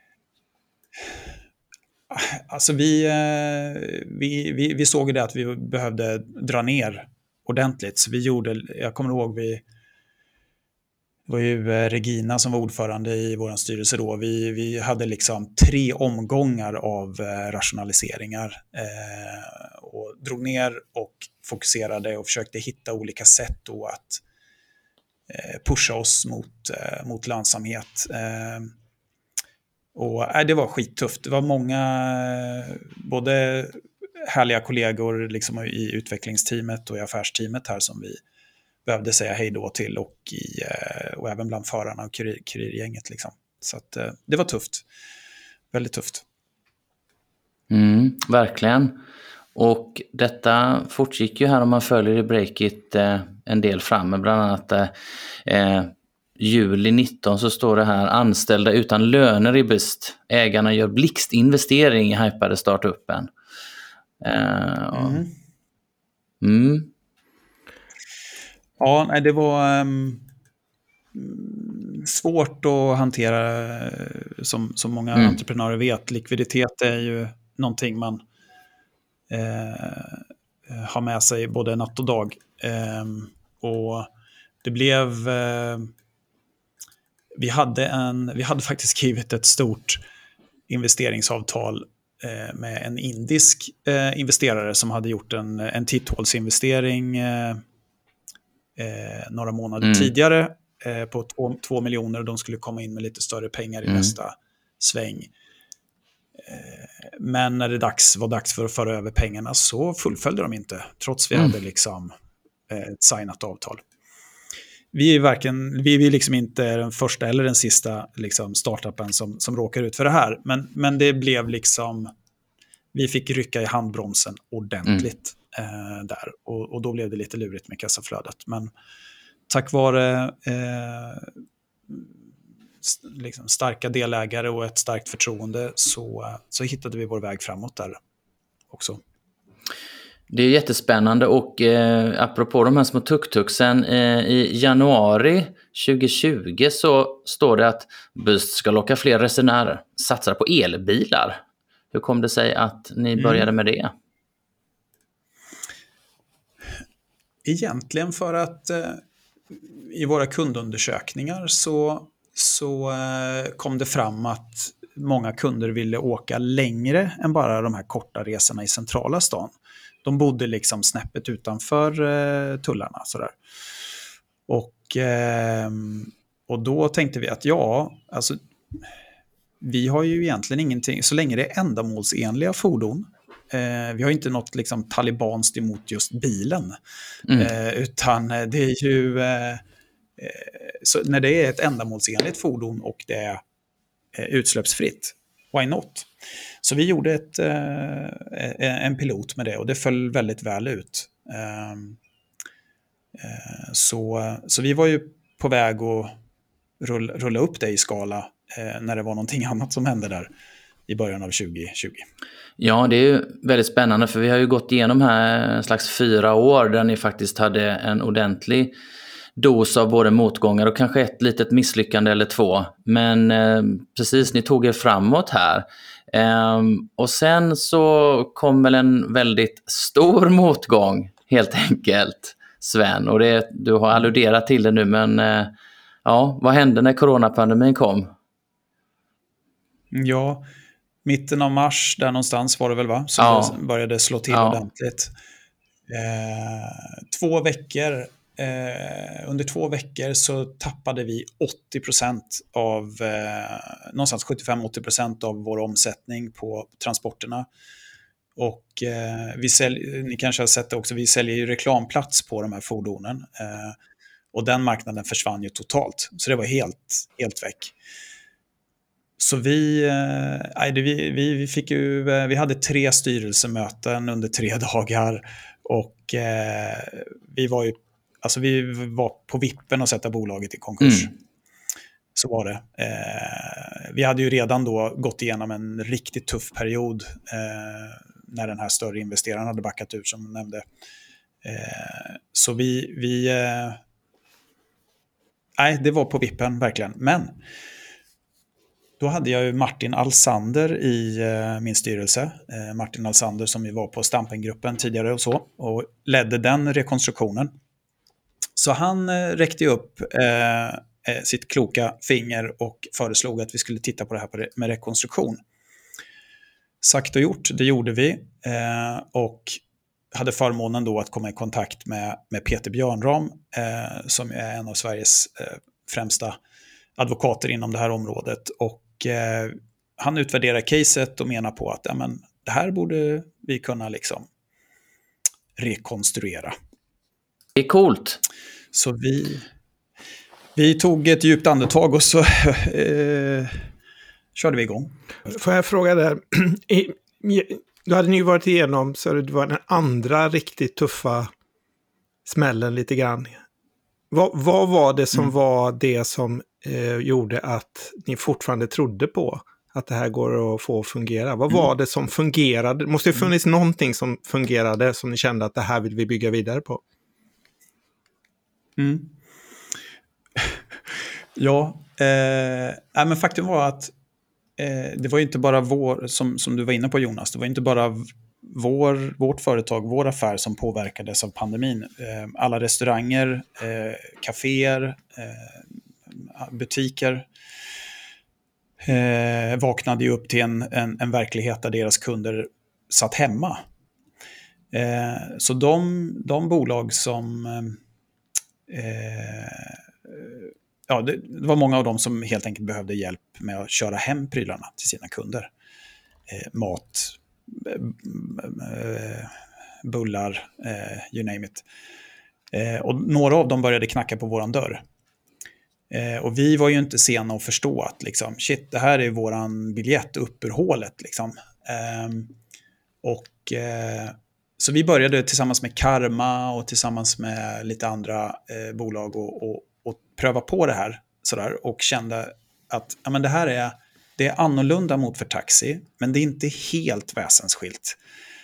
Alltså vi, vi, vi, vi såg det att vi behövde dra ner ordentligt, så vi gjorde, jag kommer ihåg vi Det var ju Regina som var ordförande i vår styrelse då. Vi, vi hade liksom tre omgångar av eh, rationaliseringar eh, och drog ner och fokuserade och försökte hitta olika sätt då att eh, pusha oss mot, eh, mot lönsamhet. Eh, och eh, det var skittufft. Det var många, både härliga kollegor liksom i utvecklingsteamet och i affärsteamet här som vi behövde säga hej då till, och, i, och även bland förarna och kurir, kurirgänget. Liksom. Så att, det var tufft. Väldigt tufft. Mm, verkligen. Och detta fortgick ju här om man följer i Breakit eh, en del fram, bland annat eh, juli nitton så står det här: anställda utan löner i Byst. Ägarna gör blixtinvestering i hypade startupen. Eh, Mm. Mm. Ja, nej, det var um, svårt att hantera, som, som många mm. entreprenörer vet. Likviditet är ju någonting man eh, har med sig både natt och dag. Eh, och det blev... Eh, vi, hade en, vi hade faktiskt skrivit ett stort investeringsavtal eh, med en indisk eh, investerare som hade gjort en, en titthålsinvestering eh, Eh, några månader mm. tidigare eh, på två, två miljoner och de skulle komma in med lite större pengar i mm. nästa sväng. Eh, men när det dags, var dags för att föra över pengarna så fullföljde de inte, trots vi mm. hade liksom eh, ett signat avtal. Vi är verkligen, vi är liksom inte den första eller den sista liksom, startupen som, som råkar ut för det här, men, men det blev liksom, vi fick rycka i handbromsen ordentligt. Mm. Eh, där. Och, och då blev det lite lurigt med kassaflödet. Men tack vare eh, st- liksom starka delägare och ett starkt förtroende så, så hittade vi vår väg framåt där också. Det är jättespännande och eh, apropå de här små tuk-tuksen eh, i januari tjugohundratjugo så står det att Byst ska locka fler resenärer, satsar på elbilar. Hur kom det sig att ni började mm. med det? Egentligen för att eh, i våra kundundersökningar så, så eh, kom det fram att många kunder ville åka längre än bara de här korta resorna i centrala stan. De bodde liksom snäppet utanför eh, tullarna. Sådär. Och, eh, och då tänkte vi att ja, alltså, vi har ju egentligen ingenting, så länge det är ändamålsenliga fordon. Eh, vi har inte något liksom talibanskt emot just bilen. Mm. Eh, utan det är ju... Eh, så när det är ett ändamålsenligt fordon och det är eh, utsläppsfritt, why not? Så vi gjorde ett, eh, en pilot med det och det föll väldigt väl ut. Eh, eh, så, så vi var ju på väg att rulla, rulla upp det i skala eh, när det var någonting annat som hände där i början av tjugohundratjugo. Ja, det är ju väldigt spännande för vi har ju gått igenom här en slags fyra år där ni faktiskt hade en ordentlig dos av både motgångar och kanske ett litet misslyckande eller två. Men eh, precis, ni tog er framåt här. Eh, och sen så kom väl en väldigt stor motgång helt enkelt, Sven. Och det, du har alluderat till det nu, men eh, ja, vad hände när coronapandemin kom? Ja, mitten av mars, där någonstans var det väl va? Så ja. det började slå till ja. ordentligt. Eh, två veckor, eh, under två veckor så tappade vi åttio procent av, eh, någonstans sjuttiofem till åttio procent av vår omsättning på transporterna. Och eh, vi sälj, ni kanske har sett det också, vi säljer ju reklamplats på de här fordonen. Eh, och den marknaden försvann ju totalt. Så det var helt, helt väck. Så vi, eh, vi, vi, vi, fick ju, vi hade tre styrelsemöten under tre dagar och eh, vi, var ju, alltså vi var på vippen att sätta bolaget i konkurs. Mm. Så var det. Eh, vi hade ju redan då gått igenom en riktigt tuff period eh, när den här större investeraren hade backat ut som jag nämnde. Eh, så vi, vi eh, nej, det var på vippen verkligen. Men då hade jag ju Martin Alsander i eh, min styrelse. Eh, Martin Alsander som ju var på Stampengruppen tidigare och så. Och ledde den rekonstruktionen. Så han eh, räckte upp eh, sitt kloka finger och föreslog att vi skulle titta på det här med rekonstruktion. Sagt och gjort, det gjorde vi. Eh, och hade förmånen då att komma i kontakt med, med Peter Björnram eh, som är en av Sveriges eh, främsta advokater inom det här området. Och eh, han utvärderar caset och menar på att ja, men, det här borde vi kunna liksom rekonstruera. Det är coolt. Så vi, vi tog ett djupt andetag och så eh, körde vi igång. Får jag fråga där, då hade ni ju varit igenom, så det var den andra riktigt tuffa smällen lite grann. Vad, vad var det som mm. var det som eh, gjorde att ni fortfarande trodde på att det här går att få fungera? Vad mm. var det som fungerade? Det måste ju funnits mm. någonting som fungerade som ni kände att det här vill vi bygga vidare på. Mm. ja, eh, men faktum var att eh, det var ju inte bara vår, som, som du var inne på Jonas, det var inte bara vår, vårt företag, vår affär som påverkades av pandemin. Eh, alla restauranger, eh, kaféer, eh, butiker eh, vaknade ju upp till en, en, en verklighet där deras kunder satt hemma. Eh, så de, de bolag som... Eh, ja, det, det var många av dem som helt enkelt behövde hjälp med att köra hem prylarna till sina kunder. Eh, mat, eh, bullar, eh, you name it. Eh, och några av dem började knacka på våran dörr. Eh, och vi var ju inte sena att förstå att liksom, shit, det här är våran biljett upp ur hålet. Liksom. Eh, och... Eh, Så vi började tillsammans med Karma och tillsammans med lite andra eh, bolag och, och, och pröva på det här sådär, och kände att ja, men det här är, det är annorlunda mot för taxi, men det är inte helt väsensskilt.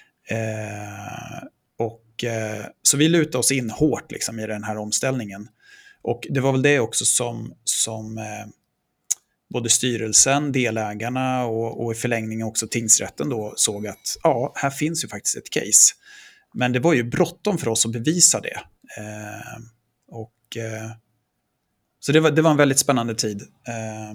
Eh, och, eh, så vi lutade oss in hårt liksom, i den här omställningen. Och det var väl det också som, som eh, både styrelsen, delägarna och, och i förlängningen också tingsrätten då såg att ja, här finns ju faktiskt ett case. Men det var ju bråttom för oss att bevisa det. Eh, och, eh, så det var, det var en väldigt spännande tid. Eh,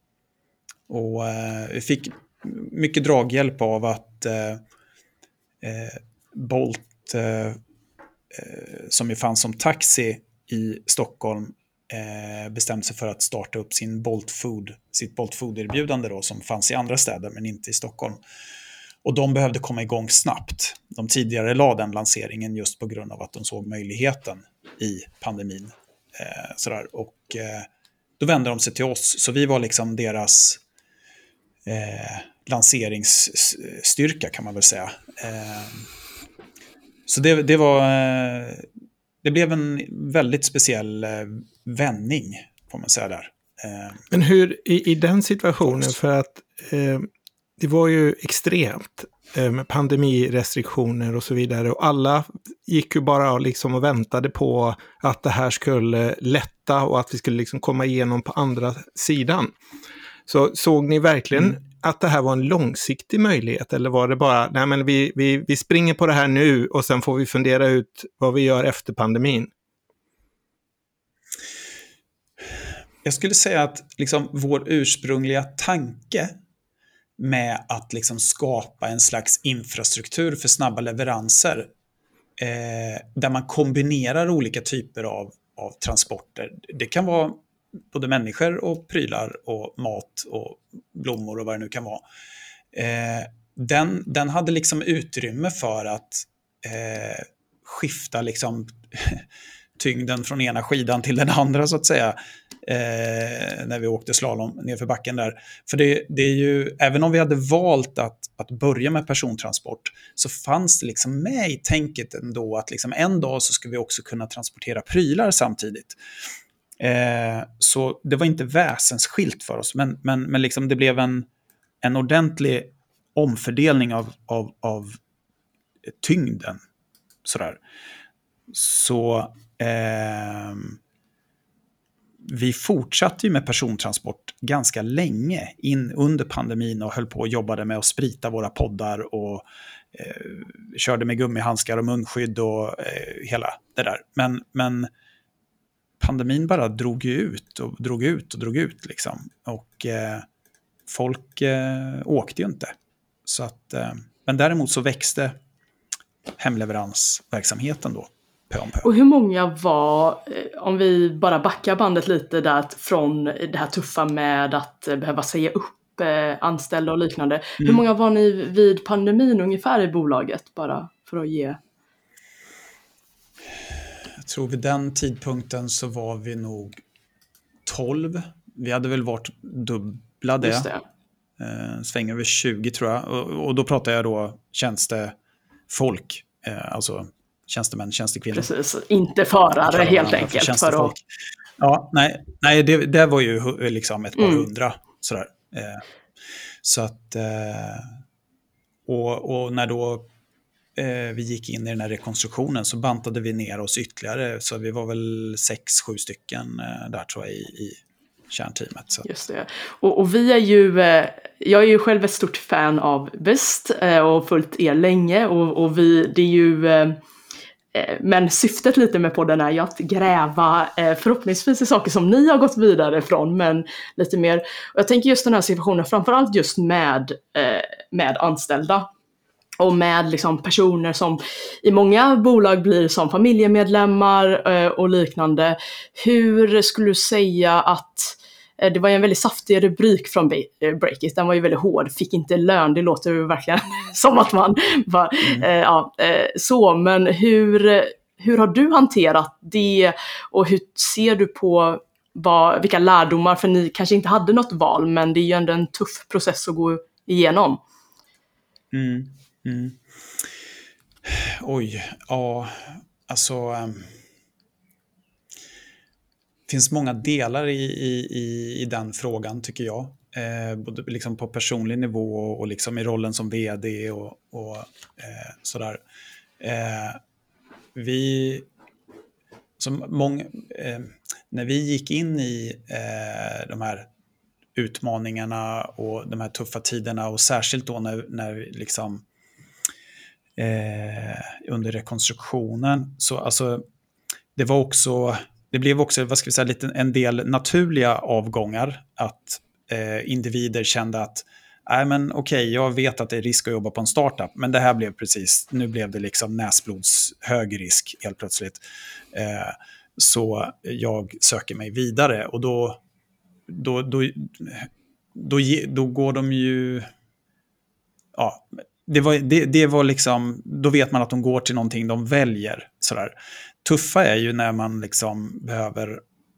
och eh, vi fick mycket draghjälp av att eh, eh, Bolt, eh, eh, som ju fanns som taxi i Stockholm, eh, bestämde sig för att starta upp sin Bolt Food, sitt Bolt Food-erbjudande då, som fanns i andra städer men inte i Stockholm. Och de behövde komma igång snabbt. De tidigare la den lanseringen just på grund av att de såg möjligheten i pandemin. Eh, sådär. Och eh, då vände de sig till oss. Så vi var liksom deras eh, lanseringsstyrka kan man väl säga. Eh, så det, det var... Eh, det blev en väldigt speciell eh, vändning, får man säga där. Eh, Men hur i, i den situationen, för att... Eh, det var ju extremt med pandemirestriktioner och så vidare. Och alla gick ju bara liksom och väntade på att det här skulle lätta och att vi skulle liksom komma igenom på andra sidan. Så såg ni verkligen mm. att det här var en långsiktig möjlighet? Eller var det bara, nej men vi, vi, vi springer på det här nu och sen får vi fundera ut vad vi gör efter pandemin? Jag skulle säga att liksom vår ursprungliga tanke med att liksom skapa en slags infrastruktur för snabba leveranser eh, där man kombinerar olika typer av, av transporter. Det kan vara både människor och prylar och mat och blommor och vad det nu kan vara. Eh, den, den hade liksom utrymme för att eh, skifta liksom tyngden från ena skidan till den andra så att säga, eh, när vi åkte slalom nerför backen där. För det, det är ju, även om vi hade valt att, att börja med persontransport, så fanns det liksom med i tänket ändå att liksom en dag så ska vi också kunna transportera prylar samtidigt. Eh, så det var inte väsensskilt för oss, men, men, men liksom det blev en, en ordentlig omfördelning av, av, av tyngden. Sådär. Så eh, vi fortsatte ju med persontransport ganska länge in under pandemin och höll på och jobbade med att sprita våra poddar och eh, körde med gummihandskar och munskydd och eh, hela det där. Men, men pandemin bara drog ut och drog ut och drog ut liksom. Och eh, folk eh, åkte ju inte. Så att, eh, men däremot så växte hemleveransverksamheten då. Och hur många var, om vi bara backar bandet lite där från det här tuffa med att behöva säga upp anställda och liknande. Mm. Hur många var ni vid pandemin ungefär i bolaget, bara för att ge? Jag tror vid den tidpunkten så var vi nog tolv. Vi hade väl varit dubbla det. Just det. Eh, sväng över tjugo tror jag. Och, och då pratar jag då tjänstefolk. Eh, alltså tjänstemän, tjänstekvinnor. Precis, inte förare helt enkelt. För, för att... Ja, nej, nej det, det var ju liksom ett par mm. hundra. Sådär. Eh, så att... Eh, och, och när då eh, vi gick in i den här rekonstruktionen så bantade vi ner oss ytterligare. Så vi var väl sex, sju stycken eh, där tror jag i, i kärnteamet. Så. Just det. Och, och vi är ju... Eh, jag är ju själv ett stort fan av Best eh, och följt er länge. Och, och vi, det är ju... Eh, Men syftet lite med podden är ju att gräva eh, förhoppningsvis i saker som ni har gått vidare från, men lite mer. Och jag tänker just den här situationen, framförallt just med, eh, med anställda och med liksom, personer som i många bolag blir som familjemedlemmar eh, och liknande. Hur skulle du säga att eh, det var en väldigt saftig rubrik från Breakit, den var ju väldigt hård, fick inte lön, det låter ju verkligen som att man var, mm. eh, ja, eh, så, men hur, hur har du hanterat det och hur ser du på vad, vilka lärdomar, för ni kanske inte hade något val, men det är ju ändå en tuff process att gå igenom. Mm. Mm. Oj, ja, alltså um, det finns många delar i, i, i den frågan tycker jag. Eh, både liksom på personlig nivå och, och liksom i rollen som vd och, och eh, sådär. Eh, vi, som många, eh, när vi gick in i eh, de här utmaningarna och de här tuffa tiderna och särskilt då när, när liksom eh, under rekonstruktionen så alltså det var också det blev också vad ska vi säga lite en del naturliga avgångar att eh, individer kände att nej men okej, okay, jag vet att det är risk att jobba på en startup, men det här blev precis, nu blev det liksom näsblods hög risk helt plötsligt. Eh, så jag söker mig vidare och då då, då, då, då går de ju ja, det var, det, det var liksom, då vet man att de går till någonting de väljer sådär. Tuffa är ju när man liksom behöver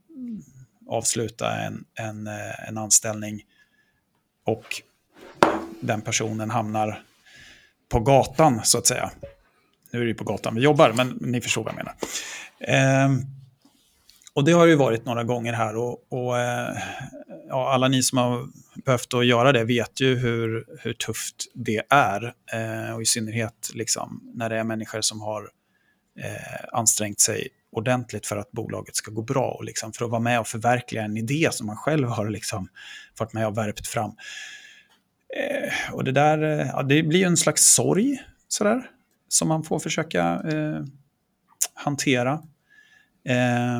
avsluta en, en, en anställning och den personen hamnar på gatan så att säga. Nu är det ju på gatan vi jobbar, men ni förstår vad jag menar. Eh, och det har ju varit några gånger här och, och eh, ja, alla ni som har behövt att göra det vet ju hur, hur tufft det är. Eh, och i synnerhet liksom, när det är människor som har eh, ansträngt sig ordentligt för att bolaget ska gå bra och liksom, för att vara med och förverkliga en idé som man själv har liksom, fått med och värpt fram. Eh, och det där, ja, det blir ju en slags sorg sådär, som man får försöka eh, hantera. Eh,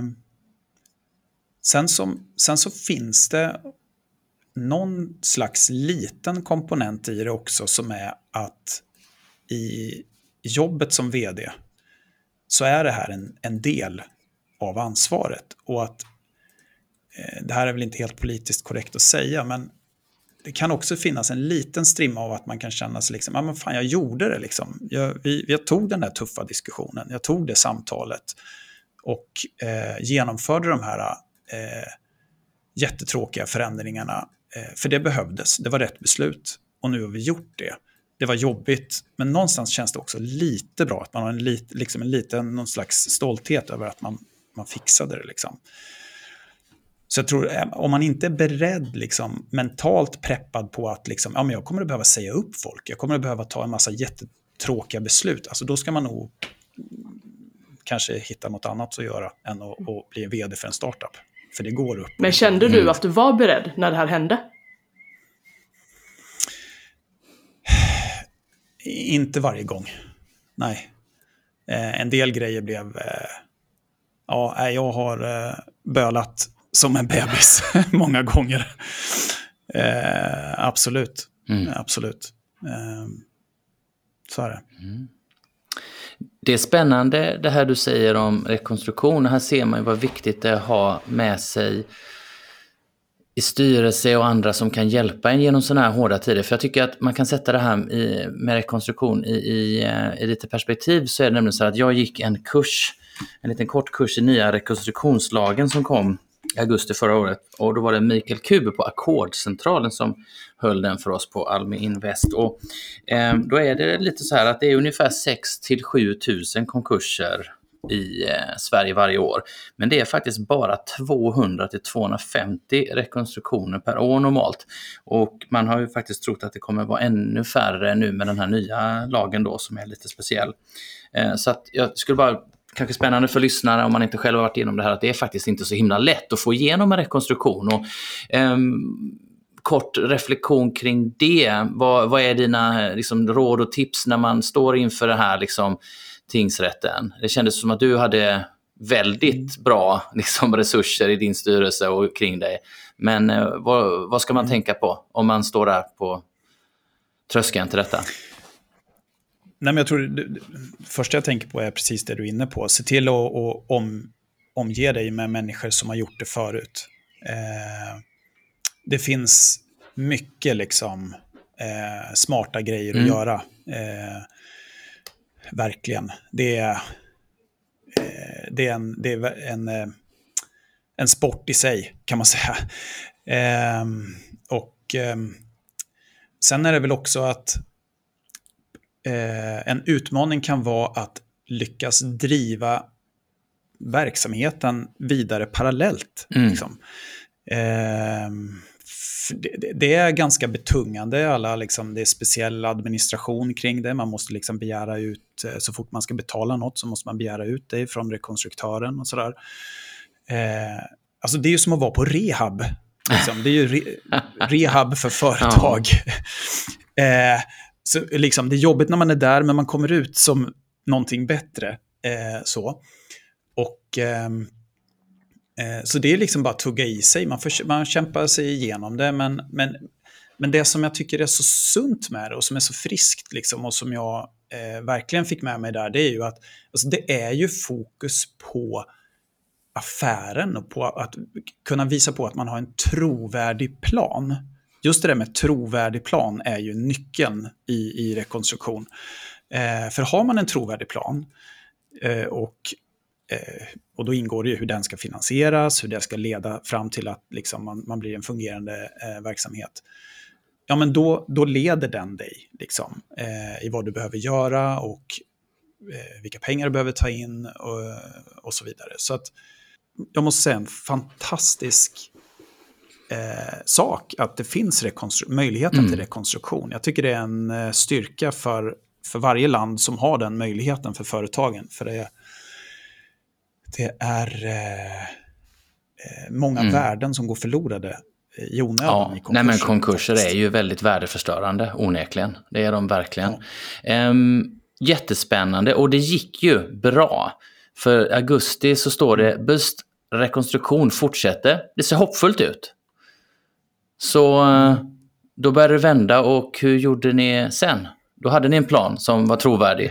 sen, som, sen så finns det någon slags liten komponent i det också som är att i jobbet som vd så är det här en, en del av ansvaret. Och att eh, det här är väl inte helt politiskt korrekt att säga, men det kan också finnas en liten strimma av att man kan känna sig liksom, ja men fan jag gjorde det liksom. Jag, vi, jag tog den där tuffa diskussionen, jag tog det samtalet och eh, genomförde de här eh, jättetråkiga förändringarna. Eh, för det behövdes, det var rätt beslut och nu har vi gjort det. Det var jobbigt, men någonstans känns det också lite bra att man har en, lit, liksom en liten, någon slags stolthet över att man, man fixade det liksom. Så jag tror, om man inte är beredd, liksom, mentalt preppad på att liksom, ja, men jag kommer att behöva säga upp folk, jag kommer att behöva ta en massa jättetråkiga beslut, alltså då ska man nog kanske hitta något annat att göra än att, att bli en vd för en startup. För det går upp. Men kände du att du var beredd när det här hände? Inte varje gång. Nej. Eh, en del grejer blev... Eh, ja, jag har eh, bölat som en bebis många gånger. Eh, absolut. Mm. Absolut. Eh, så är det. Mm. Det är spännande det här du säger om rekonstruktion. Här ser man ju vad viktigt det är att ha med sig i styrelse och andra som kan hjälpa en genom sådana här hårda tider. För jag tycker att man kan sätta det här i, med rekonstruktion i, i, i lite perspektiv. Så är det nämligen så att jag gick en kurs, en liten kort kurs i nya rekonstruktionslagen som kom i augusti förra året. Och då var det Mikael Kuber på Ackordcentralen som höll den för oss på Almi Invest. Och eh, då är det lite så här att det är ungefär sex till sju tusen konkurser i eh, Sverige varje år. Men det är faktiskt bara tvåhundra till tvåhundrafemtio rekonstruktioner per år normalt. Och man har ju faktiskt trott att det kommer vara ännu färre nu med den här nya lagen då som är lite speciell. Eh, så att jag skulle bara, kanske spännande för lyssnare om man inte själv har varit igenom det här, att det är faktiskt inte så himla lätt att få igenom en rekonstruktion. Och eh, kort reflektion kring det. Vad, vad är dina liksom, råd och tips när man står inför det här liksom, tingsrätten? Det kändes som att du hade väldigt bra liksom, resurser i din styrelse och kring dig. Men eh, vad, vad ska man tänka på om man står där på tröskeln till detta? Nej, men jag tror det, det första jag tänker på är precis det du är inne på. Se till att, att om, omge dig med människor som har gjort det förut. Eh, det finns mycket liksom, eh, smarta grejer mm. att göra. Eh, verkligen. Det är, eh, det är, en, det är en, eh, en sport i sig, kan man säga. Eh, och eh, sen är det väl också att Eh, en utmaning kan vara att lyckas driva verksamheten vidare parallellt. Mm. Liksom. Eh, det, det är ganska betungande. Alla, liksom, det är speciell administration kring det. Man måste liksom begära ut, så fort man ska betala något så måste man begära ut det från rekonstruktören och sådär. Eh, alltså det är ju som att vara på rehab. Liksom. Det är ju re, rehab för företag. eh, Så liksom, det är jobbigt när man är där, men man kommer ut som någonting bättre. Eh, så. Och, eh, eh, så det är liksom bara att tugga i sig. Man, får, man kämpar sig igenom det. Men, men, men det som jag tycker är så sunt med det och som är så friskt liksom, och som jag eh, verkligen fick med mig där, det är ju att alltså, det är ju fokus på affären och på att kunna visa på att man har en trovärdig plan. Just det där med trovärdig plan är ju nyckeln i, i rekonstruktion. Eh, för har man en trovärdig plan eh, och, eh, och då ingår det ju hur den ska finansieras, hur det ska leda fram till att liksom, man, man blir en fungerande eh, verksamhet. Ja, men då, då leder den dig liksom, eh, i vad du behöver göra och eh, vilka pengar du behöver ta in och, och så vidare. Så att jag måste säga en fantastisk Eh, sak att det finns rekonstru- möjligheten mm. till rekonstruktion. Jag tycker det är en eh, styrka för, för varje land som har den möjligheten för företagen. För det, det är eh, eh, många mm. värden som går förlorade i onödan ja, i konkurser. Nej, men konkurser faktiskt. Är ju väldigt värdeförstörande, onekligen. Det är de verkligen. Ja. Ehm, jättespännande, och det gick ju bra. För augusti så står det bust rekonstruktion fortsätter. Det ser hoppfullt ut. Så då började det vända, och hur gjorde ni sen? Då hade ni en plan som var trovärdig.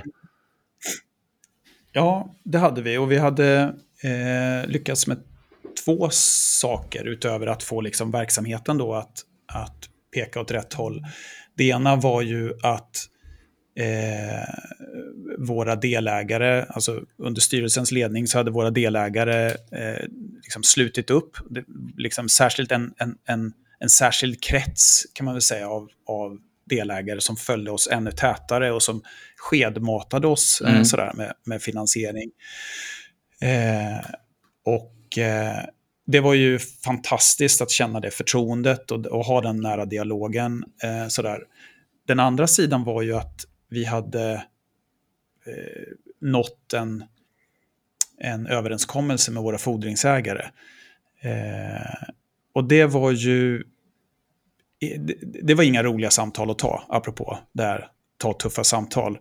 Ja, det hade vi, och vi hade eh, lyckats med två saker utöver att få liksom verksamheten då att, att peka åt rätt håll. Det ena var ju att eh, våra delägare, alltså under styrelsens ledning så hade våra delägare eh, liksom slutit upp, det, liksom särskilt en, en, en en särskild krets kan man väl säga av, av delägare som följde oss ännu tätare och som skedmatade oss mm. eh, sådär med, med finansiering. Eh, och eh, det var ju fantastiskt att känna det förtroendet och, och ha den nära dialogen. Eh, sådär. Den andra sidan var ju att vi hade eh, nått en, en överenskommelse med våra fordringsägare. Eh, Och det var ju det, det var inga roliga samtal att ta, apropå där ta tuffa samtal.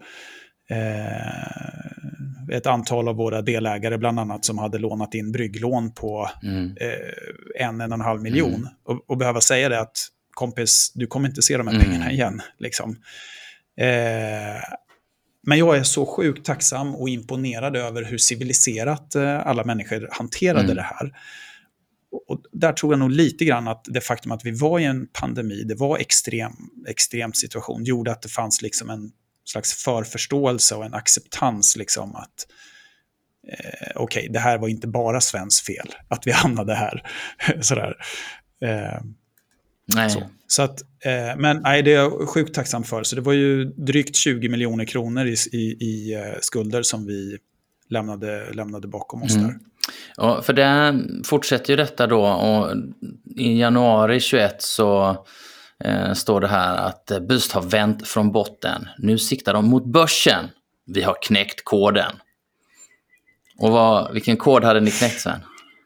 Eh, ett antal av våra delägare bland annat som hade lånat in brygglån på mm. eh, en, en och en halv miljon. Mm. Och, och behöva säga det att kompis, du kommer inte se de här mm. pengarna igen. Liksom. Eh, men jag är så sjukt tacksam och imponerad över hur civiliserat eh, alla människor hanterade mm. det här. Och där tror jag nog lite grann att det faktum att vi var i en pandemi, det var extrem, extrem situation, gjorde att det fanns liksom en slags förförståelse och en acceptans liksom att eh, okej, okay, det här var inte bara Svens fel att vi hamnade här. Sådär. Eh, Nej. Så, så att, eh, men nej, det är jag sjukt tacksam för. Så det var ju drygt tjugo miljoner kronor i, i, i uh, skulder som vi lämnade, lämnade bakom oss mm. där. Ja, för det fortsätter ju detta då, och i januari tjugoett så eh, står det här att Boozt har vänt från botten. Nu siktar de mot börsen. Vi har knäckt koden. Och vad, vilken kod hade ni knäckt, Sven?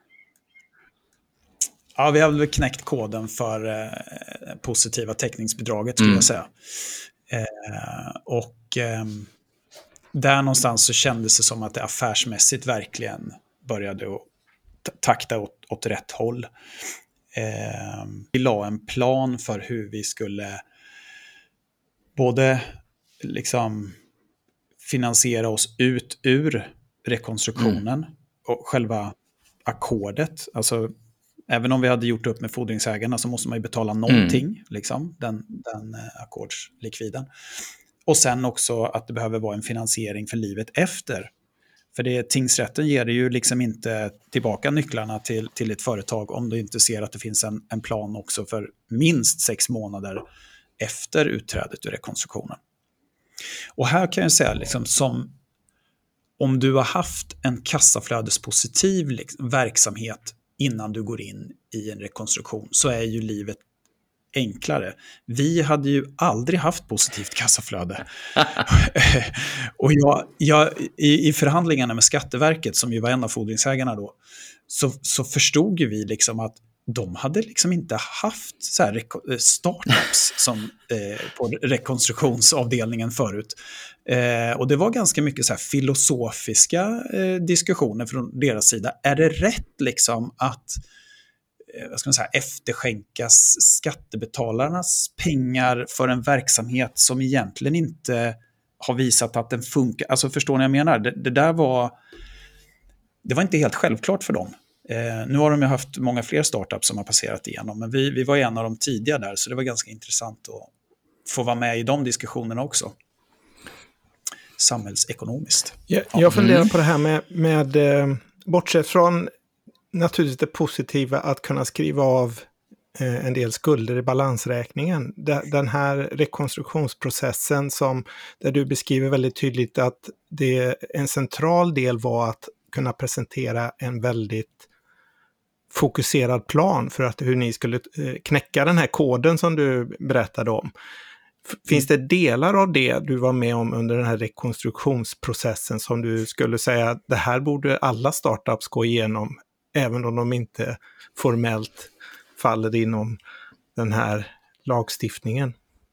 Ja, vi har väl knäckt koden för eh, positiva täckningsbidraget, skulle mm. jag säga. Eh, och eh, där någonstans så kändes det som att det affärsmässigt verkligen började att takta åt, åt rätt håll. Eh, vi la en plan för hur vi skulle både liksom finansiera oss ut ur rekonstruktionen mm. och själva ackordet. Alltså, även om vi hade gjort upp med fordringsägarna så måste man ju betala någonting, mm. liksom, den, den eh, ackordslikviden. Och sen också att det behöver vara en finansiering för livet efter. För det, tingsrätten ger det ju liksom inte tillbaka nycklarna till, till ett företag om du inte ser att det finns en, en plan också för minst sex månader efter utträdet ur rekonstruktionen. Och här kan jag säga, liksom, som om du har haft en kassaflödespositiv liksom, verksamhet innan du går in i en rekonstruktion, så är ju livet enklare. Vi hade ju aldrig haft positivt kassaflöde. Och jag, jag, i, i förhandlingarna med Skatteverket, som ju var en av fordringsägarna då, så, så förstod ju vi liksom att de hade liksom inte haft så här startups som, eh, på rekonstruktionsavdelningen förut. Eh, och det var ganska mycket så här filosofiska eh, diskussioner från deras sida. Är det rätt liksom att eh, vad ska man säga, efterskänkas skattebetalarnas pengar för en verksamhet som egentligen inte har visat att den funkar? Alltså, förstår ni vad jag menar? Det, det där var, det var inte helt självklart för dem. Eh, nu har de ju haft många fler startups som har passerat igenom, men vi, vi var en av de tidiga där, så det var ganska intressant att få vara med i de diskussionerna också. Samhällsekonomiskt. Jag, jag funderar på det här med, med eh, bortsett från naturligtvis det positiva att kunna skriva av eh, en del skulder i balansräkningen. Den här rekonstruktionsprocessen som, där du beskriver väldigt tydligt att det, en central del var att kunna presentera en väldigt fokuserad plan för att hur ni skulle knäcka den här koden som du berättade om. Finns det delar av det du var med om under den här rekonstruktionsprocessen som du skulle säga att det här borde alla startups gå igenom, även om de inte formellt faller inom den här lagstiftningen?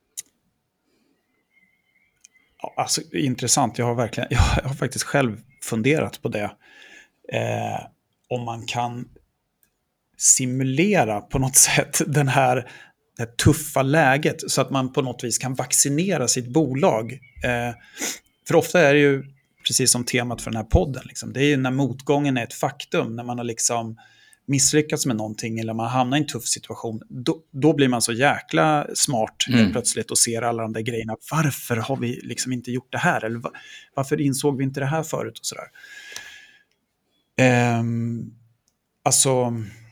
Ja, alltså, intressant. Jag har verkligen, jag har faktiskt själv funderat på det. Eh, om man kan simulera på något sätt den här, det här tuffa läget så att man på något vis kan vaccinera sitt bolag. Eh, för ofta är det ju precis som temat för den här podden. Liksom. Det är ju när motgången är ett faktum, när man har liksom misslyckats med någonting eller man hamnar i en tuff situation. Då, då blir man så jäkla smart mm. plötsligt och ser alla de där grejerna. Varför har vi liksom inte gjort det här? Eller varför insåg vi inte det här förut? Och sådär. Eh, alltså...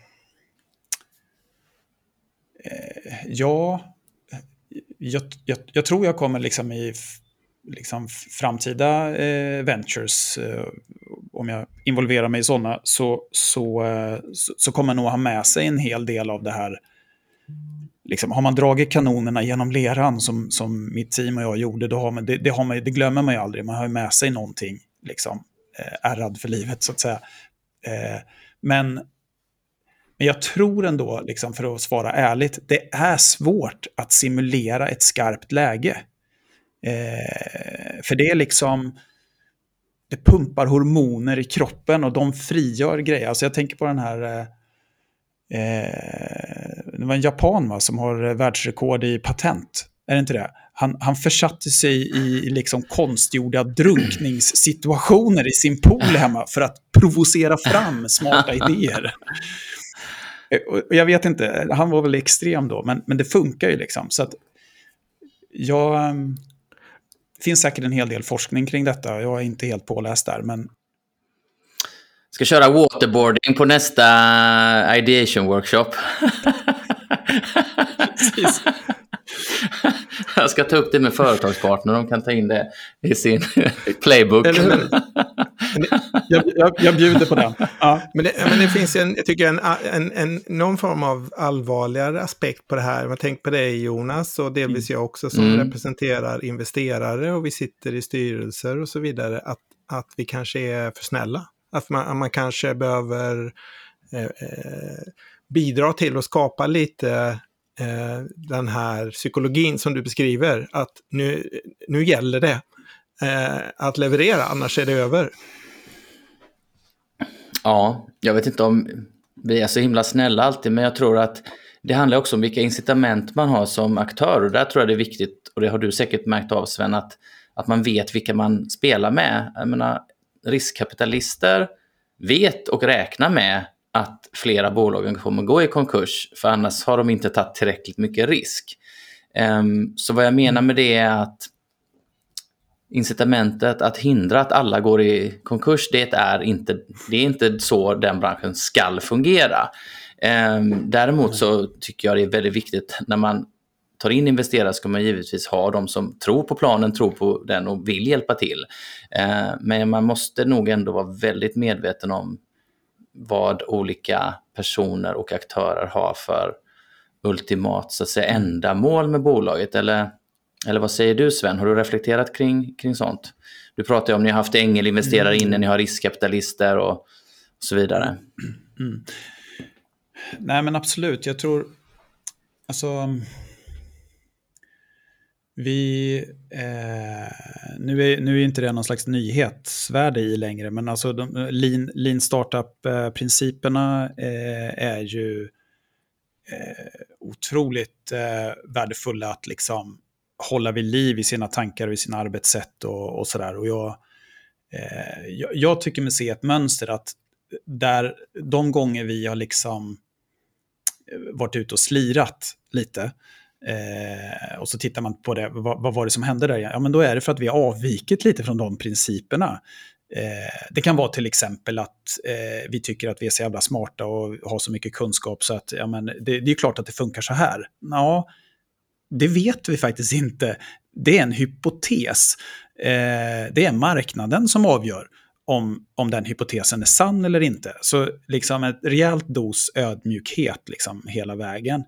Ja, jag, jag, jag tror jag kommer liksom i liksom framtida eh, ventures, eh, om jag involverar mig i sådana, så, så, eh, så, så kommer man nog ha med sig en hel del av det här. Liksom, har man dragit kanonerna genom leran som, som mitt team och jag gjorde, då har man, det, det, har man, det glömmer man ju aldrig. Man har ju med sig någonting liksom, eh, ärrad för livet så att säga. Eh, men Men jag tror ändå, liksom, för att svara ärligt, det är svårt att simulera ett skarpt läge. Eh, för det är liksom, det pumpar hormoner i kroppen och de frigör grejer. Alltså jag tänker på den här, eh, det var en japan va, som har världsrekord i patent. Är det inte det? Han, han försatte sig i liksom konstgjorda drunkningssituationer i sin pool hemma för att provocera fram smarta idéer. Och jag vet inte, han var väl extrem då, men, men det funkar ju liksom. Så att jag, det finns säkert en hel del forskning kring detta. Jag är inte helt påläst där, men Ska köra waterboarding på nästa ideation workshop. Precis. Jag ska ta upp det med företagspartner. De kan ta in det i sin playbook. Eller, men, jag, jag, jag bjuder på den. Ja. Men, det, men det finns en, jag tycker en, en, en, någon form av allvarligare aspekt på det här. Man tänker på dig, Jonas, och delvis jag också som Mm. representerar investerare och vi sitter i styrelser och så vidare. Att, att vi kanske är för snälla. Att man, man kanske behöver eh, eh, bidra till att skapa lite eh, den här psykologin som du beskriver. Att nu, nu gäller det eh, att leverera, annars är det över. Ja, jag vet inte om vi är så himla snälla alltid, men jag tror att det handlar också om vilka incitament man har som aktör, och där tror jag det är viktigt, och det har du säkert märkt av, Sven, att, att man vet vilka man spelar med. Jag menar, riskkapitalister vet och räknar med att flera bolagen kommer gå i konkurs, för annars har de inte tagit tillräckligt mycket risk. Um, så vad jag menar med det är att incitamentet att hindra att alla går i konkurs, det är inte, det är inte så den branschen ska fungera. Um, däremot så tycker jag det är väldigt viktigt när man tar in investerare, ska man givetvis ha de som tror på planen, tror på den och vill hjälpa till. Uh, men man måste nog ändå vara väldigt medveten om vad olika personer och aktörer har för ultimat, så att säga, ändamål med bolaget. Eller, eller vad säger du, Sven? Har du reflekterat kring, kring sånt? Du pratar ju om ni har haft ängelinvesterare inne, ni har riskkapitalister och, och så vidare. Mm. Nej, men absolut. Jag tror, alltså, vi, eh, nu, är, nu är inte det någon slags nyhetsvärde i längre, men alltså de, lean, lean startup-principerna eh, är ju eh, otroligt eh, värdefulla att liksom hålla vid liv i sina tankar och i sina arbetssätt och, och sådär. Och jag, eh, jag, jag tycker mig se ett mönster att där de gånger vi har liksom varit ute och slirat lite, eh, och så tittar man på det, vad, vad var det som hände där? Ja, men då är det för att vi har avvikit lite från de principerna. Eh, det kan vara till exempel att eh, vi tycker att vi är så jävla smarta och har så mycket kunskap så att ja, men det, det är klart att det funkar så här. Ja, det vet vi faktiskt inte. Det är en hypotes. Eh, det är marknaden som avgör om, om den hypotesen är sann eller inte. Så liksom ett rejält dos ödmjukhet liksom hela vägen.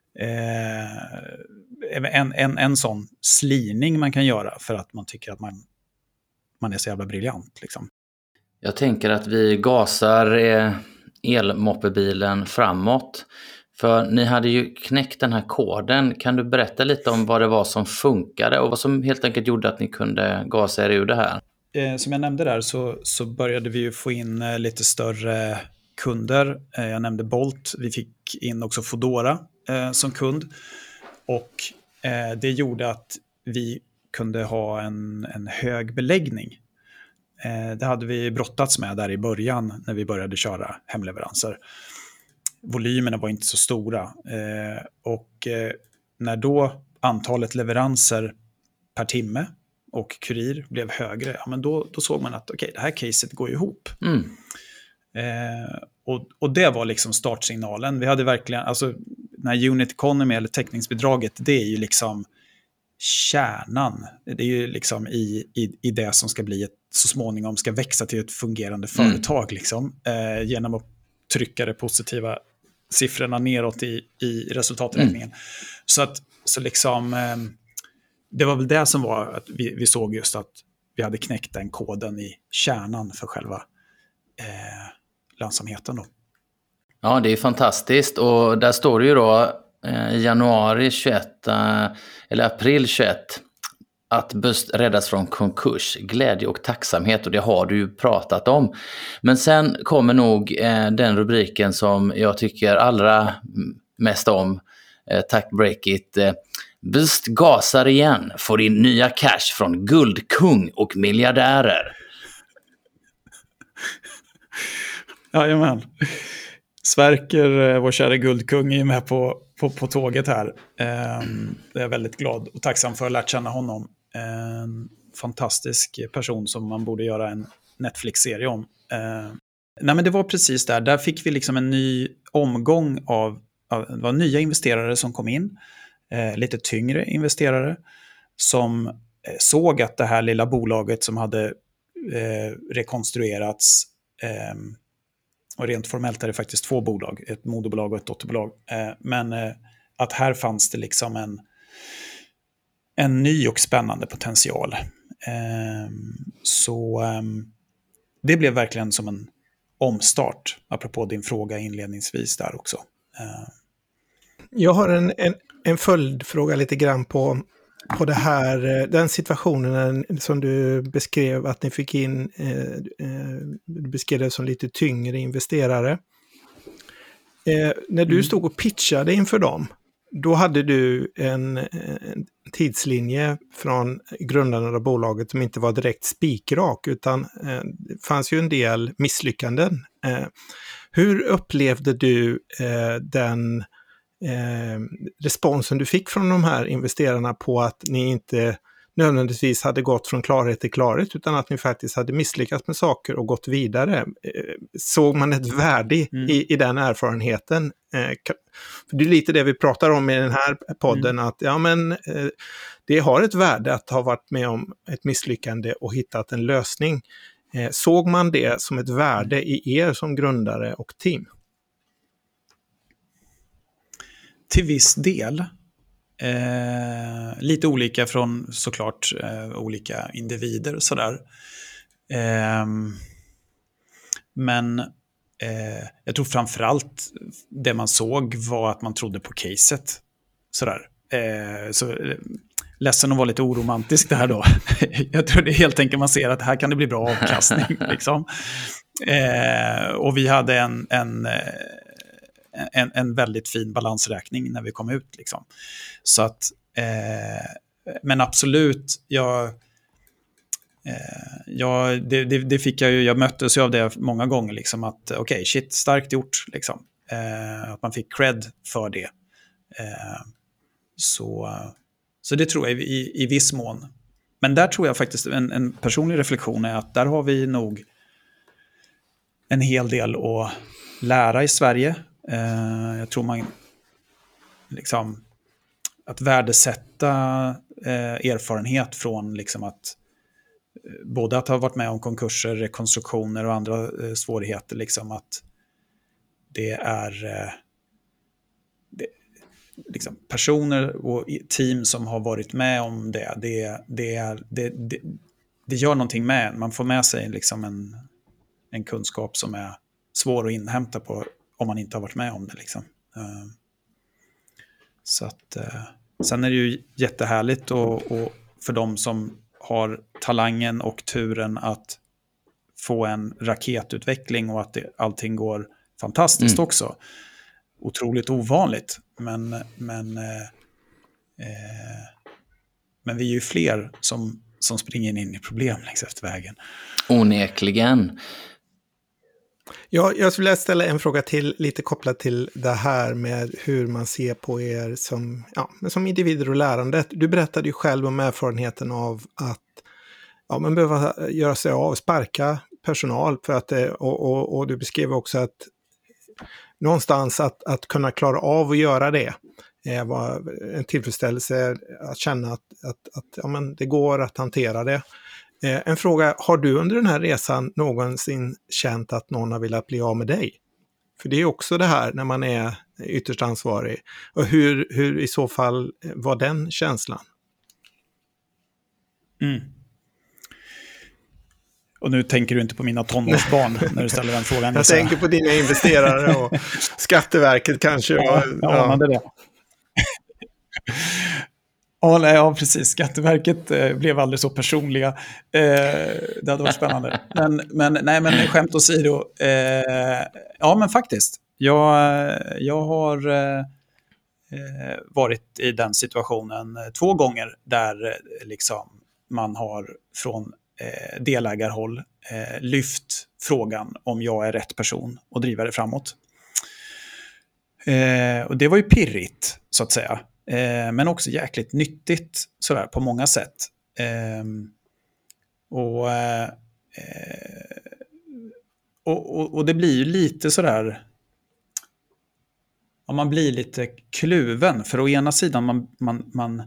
Eh, en, en, en sån slirning man kan göra för att man tycker att man, man är så jävla briljant. Liksom. Jag tänker att vi gasar eh, elmoppebilen framåt. För ni hade ju knäckt den här koden. Kan du berätta lite om vad det var som funkade och vad som helt enkelt gjorde att ni kunde gasa er ur det här? Eh, som jag nämnde där så, så började vi ju få in eh, lite större kunder. Eh, jag nämnde Bolt. Vi fick in också Foodora eh, som kund. Och eh, det gjorde att vi kunde ha en, en hög beläggning. Eh, det hade vi brottats med där i början när vi började köra hemleveranser. Volymerna var inte så stora. Eh, och eh, när då antalet leveranser per timme och kurir blev högre, ja, men då, då såg man att okay, det här caset går ihop. Mm. Eh, och, och det var liksom startsignalen. Vi hade verkligen, alltså den här unit economy eller täckningsbidraget, det är ju liksom kärnan. Det är ju liksom i, i, i det som ska bli ett, så småningom ska växa till ett fungerande företag mm. liksom, eh, genom att trycka de positiva siffrorna neråt i, i resultaträkningen. Mm. Så att så liksom eh, det var väl det som var att vi, vi såg just att vi hade knäckt den koden i kärnan för själva eh, lönsamheten då. Ja, det är fantastiskt, och där står det ju då eh, i januari tjugoett eh, eller april tjugoett att Bust räddas från konkurs, glädje och tacksamhet, och det har du ju pratat om. Men sen kommer nog eh, den rubriken som jag tycker allra mest om, eh, tack Breakit, eh, Bust gasar igen, får in nya cash från guldkung och miljardärer. Jajamän. Sverker, vår kära guldkung, är med på, på, på tåget här. Um, jag är väldigt glad och tacksam för att ha lärt känna honom. En fantastisk person som man borde göra en Netflix-serie om. Uh, nej men det var precis där. Där fick vi liksom en ny omgång av, av det var nya investerare som kom in. Eh, lite tyngre investerare som eh, såg att det här lilla bolaget som hade eh, rekonstruerats, eh, och rent formellt är det faktiskt två bolag, ett moderbolag och ett dotterbolag. Eh, men eh, att här fanns det liksom en, en ny och spännande potential. Eh, så eh, det blev verkligen som en omstart, apropå din fråga inledningsvis där också. Eh. Jag har en, en, en följdfråga lite grann på, på det här, den situationen som du beskrev att ni fick in, eh, eh, du beskrev det som lite tyngre investerare. Eh, när du Mm. stod och pitchade inför dem, då hade du en, en tidslinje från grundarna av bolaget som inte var direkt spikrak, utan eh, det fanns ju en del misslyckanden. Eh, hur upplevde du eh, den eh, responsen du fick från de här investerarna på att ni inte nödvändigtvis hade gått från klarhet till klarhet, utan att ni faktiskt hade misslyckats med saker och gått vidare? Såg man ett värde Mm. i, i den erfarenheten? För det är lite det vi pratar om i den här podden, Mm. att ja, men, det har ett värde att ha varit med om ett misslyckande och hittat en lösning. Såg man det som ett värde i er som grundare och team? Till viss del. Eh, lite olika från såklart eh, olika individer och sådär. Eh, men eh, jag tror framförallt det man såg var att man trodde på caset. Sådär. Eh, så eh, ledsen att vara lite oromantisk där då. Jag tror det är helt enkelt man ser att här kan det bli bra avkastning. liksom. eh, och vi hade en... en En, en väldigt fin balansräkning när vi kom ut. Liksom. Så att, eh, men absolut, jag, eh, jag, det, det, det fick jag ju, jag möttes ju av det många gånger, liksom, att okej, okay, shit, starkt gjort. Liksom. Eh, att man fick cred för det. Eh, så, så det tror jag i, i viss mån. Men där tror jag faktiskt, en, en personlig reflektion är att där har vi nog en hel del att lära i Sverige. Uh, jag tror man liksom att värdesätta uh, erfarenhet från liksom att uh, både att ha varit med om konkurser, rekonstruktioner och andra uh, svårigheter, liksom att det är uh, det, liksom personer och team som har varit med om det, det, det, är, det, det, det gör någonting med en. Man får med sig liksom en, en kunskap som är svår att inhämta på om man inte har varit med om det. Liksom. Uh, så att, uh, sen är det ju jättehärligt och, och för de som har talangen och turen att få en raketutveckling och att det, allting går fantastiskt mm. också. Otroligt ovanligt. Men, men, uh, uh, men vi är ju fler som, som springer in i problem längs efter vägen. Onekligen. Ja, jag skulle vilja ställa en fråga till, lite kopplat till det här med hur man ser på er som, ja, som individer och lärandet. Du berättade ju själv om erfarenheten av att ja, man behöver göra sig av, sparka personal för att, och, och, och du beskrev också att någonstans att, att kunna klara av att göra det var en tillfredsställelse att känna att, att, att ja, men det går att hantera det. En fråga, har du under den här resan någonsin känt att någon har velat bli av med dig? För det är också det här när man är ytterst ansvarig. Och hur, hur i så fall var den känslan? Mm. Och nu tänker du inte på mina tonårsbarn när du ställer den frågan. Jag tänker på dina investerare och Skatteverket kanske. Ja, jag anade det. Ja, nej, ja, precis. Skatteverket eh, blev aldrig så personliga. Eh, det hade varit spännande. Men, men, nej, men skämt åsido. Eh, ja, men faktiskt. Jag, jag har eh, varit i den situationen två gånger där eh, liksom, man har från eh, delägarhåll eh, lyft frågan om jag är rätt person och driva det framåt. Eh, och det var ju pirrigt, så att säga. Eh, men också jäkligt nyttigt sådär, på många sätt. Eh, och, eh, och, och, och det blir ju lite sådär... Ja, man blir lite kluven. För å ena sidan, man, man, man,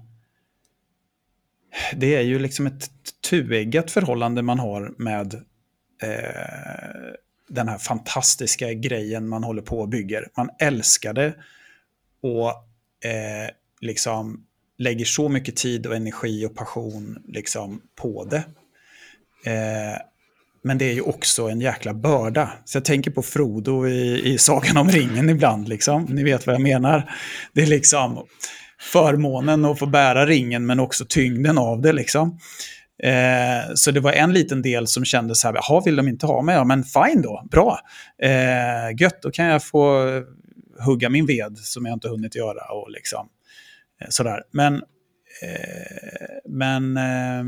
det är ju liksom ett tueggat förhållande man har med eh, den här fantastiska grejen man håller på och bygger. Man älskar det och eh, liksom lägger så mycket tid och energi och passion liksom på det. Eh, men det är ju också en jäkla börda. Så jag tänker på Frodo i, i Sagan om ringen ibland. Liksom. Ni vet vad jag menar. Det är liksom förmånen att få bära ringen men också tyngden av det. Liksom. Eh, så det var en liten del som kände så här, jaha, vill de inte ha mig? Ja, men fine då, bra. Eh, gött, då kan jag få hugga min ved som jag inte hunnit göra. Och liksom, eh, sådär. Men, eh, men eh,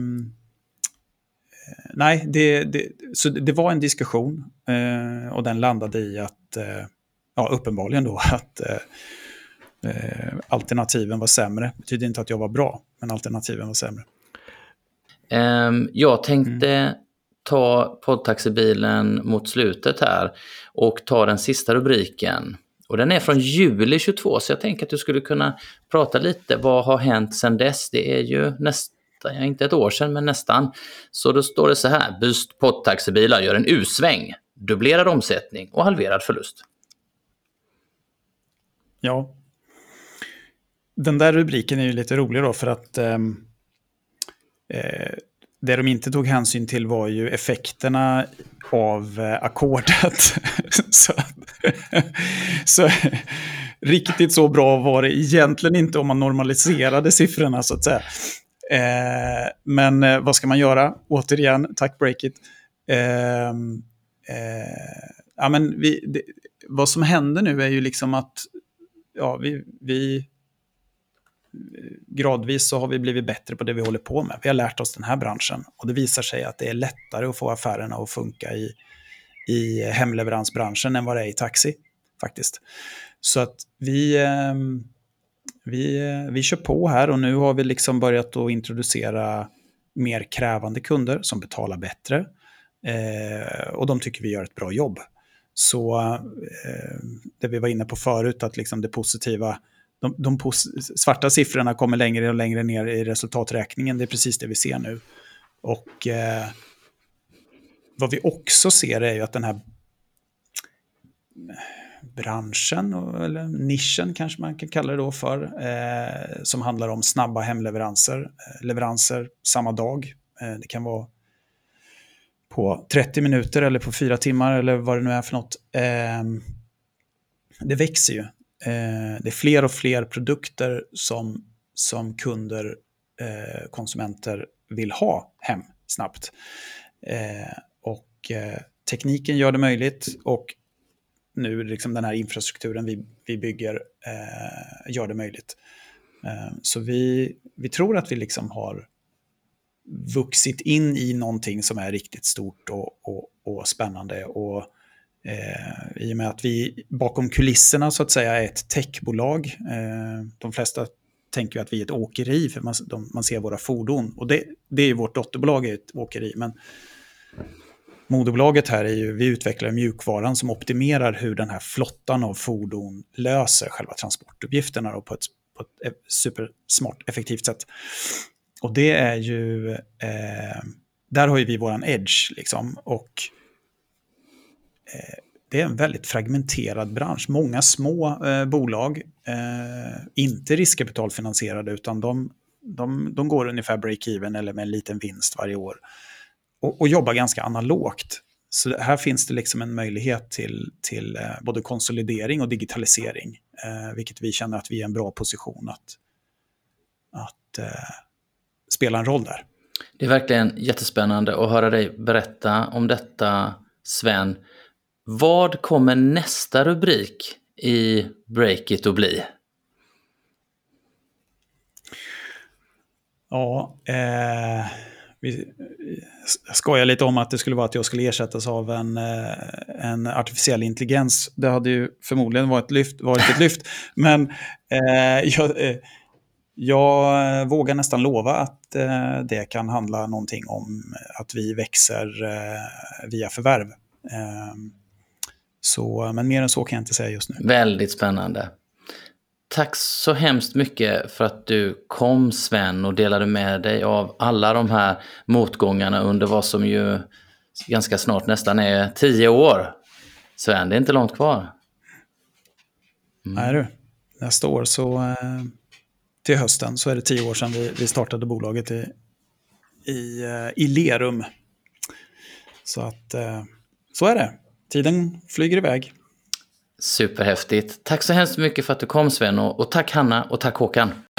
nej, det, det, så det var en diskussion eh, och den landade i att, eh, ja, uppenbarligen då, att eh, alternativen var sämre. Det betyder inte att jag var bra, men alternativen var sämre. Um, jag tänkte mm. ta poddtaxibilen mot slutet här och ta den sista rubriken. Och den är från juli tjugotvå, så jag tänker att du skulle kunna prata lite. Vad har hänt sedan dess? Det är ju nästan, ja, inte ett år sedan, men nästan. Så då står det så här: Boost poddtaxibilar gör en U-sväng, dubblerad omsättning och halverad förlust. Ja. Den där rubriken är ju lite rolig då, för att um... Eh, det de inte tog hänsyn till var ju effekterna av eh, ackordet. så, så riktigt så bra var det egentligen inte om man normaliserade siffrorna, så att säga. Eh, men eh, vad ska man göra? Återigen, tack Breakit. Eh, eh, ja, men vi, det, vad som händer nu är ju liksom att ja, vi... vi gradvis så har vi blivit bättre på det vi håller på med. Vi har lärt oss den här branschen och det visar sig att det är lättare att få affärerna att funka i, i hemleveransbranschen än vad det är i taxi faktiskt. Så att vi, vi, vi kör på här och nu har vi liksom börjat att introducera mer krävande kunder som betalar bättre eh, och de tycker vi gör ett bra jobb. Så eh, det vi var inne på förut, att liksom det positiva, De, de pos- svarta siffrorna kommer längre och längre ner i resultaträkningen. Det är precis det vi ser nu. Och eh, vad vi också ser är ju att den här branschen, eller nischen kanske man kan kalla det då för, eh, som handlar om snabba hemleveranser, eh, leveranser samma dag. Eh, det kan vara på trettio minuter eller på fyra timmar eller vad det nu är för något. Eh, det växer ju. Det är fler och fler produkter som, som kunder, eh, konsumenter vill ha hem snabbt. Eh, och eh, tekniken gör det möjligt och nu liksom den här infrastrukturen vi, vi bygger eh, gör det möjligt. Eh, så vi, vi tror att vi liksom har vuxit in i någonting som är riktigt stort och, och, och spännande och Eh, i och med att vi bakom kulisserna så att säga är ett techbolag. Eh, de flesta tänker att vi är ett åkeri för man, de, man ser våra fordon. Och det, det är ju vårt dotterbolag är ett åkeri. Men moderbolaget här är ju, vi utvecklar mjukvaran som optimerar hur den här flottan av fordon löser själva transportuppgifterna då på ett, på ett supersmart, effektivt sätt. Och det är ju, eh, där har ju vi våran edge liksom, och det är en väldigt fragmenterad bransch. Många små eh, bolag, eh, inte riskkapitalfinansierade, utan de, de, de går ungefär break-even eller med en liten vinst varje år. Och, och jobbar ganska analogt. Så här finns det liksom en möjlighet till, till eh, både konsolidering och digitalisering. Eh, vilket vi känner att vi är i en bra position att, att eh, spela en roll där. Det är verkligen jättespännande att höra dig berätta om detta, Sven. Vad kommer nästa rubrik i Breakit att bli? Ja, eh, vi skojar lite om att det skulle vara att jag skulle ersättas av en, eh, en artificiell intelligens. Det hade ju förmodligen varit ett lyft. Varit ett lyft. Men eh, jag, eh, jag vågar nästan lova att eh, det kan handla någonting om att vi växer eh, via förvärv. Eh, Så, men mer än så kan jag inte säga just nu. Väldigt spännande. Tack så hemskt mycket för att du kom, Sven, och delade med dig av alla de här motgångarna under vad som ju ganska snart nästan är tio år. Sven, det är inte långt kvar. Mm. Nej du, nästa år så eh, till hösten så är det tio år sedan vi, vi startade bolaget i, i, eh, i Lerum. Så att eh, så är det. Tiden flyger iväg. Superhäftigt. Tack så hemskt mycket för att du kom, Sven, och, och tack Hanna och tack Håkan.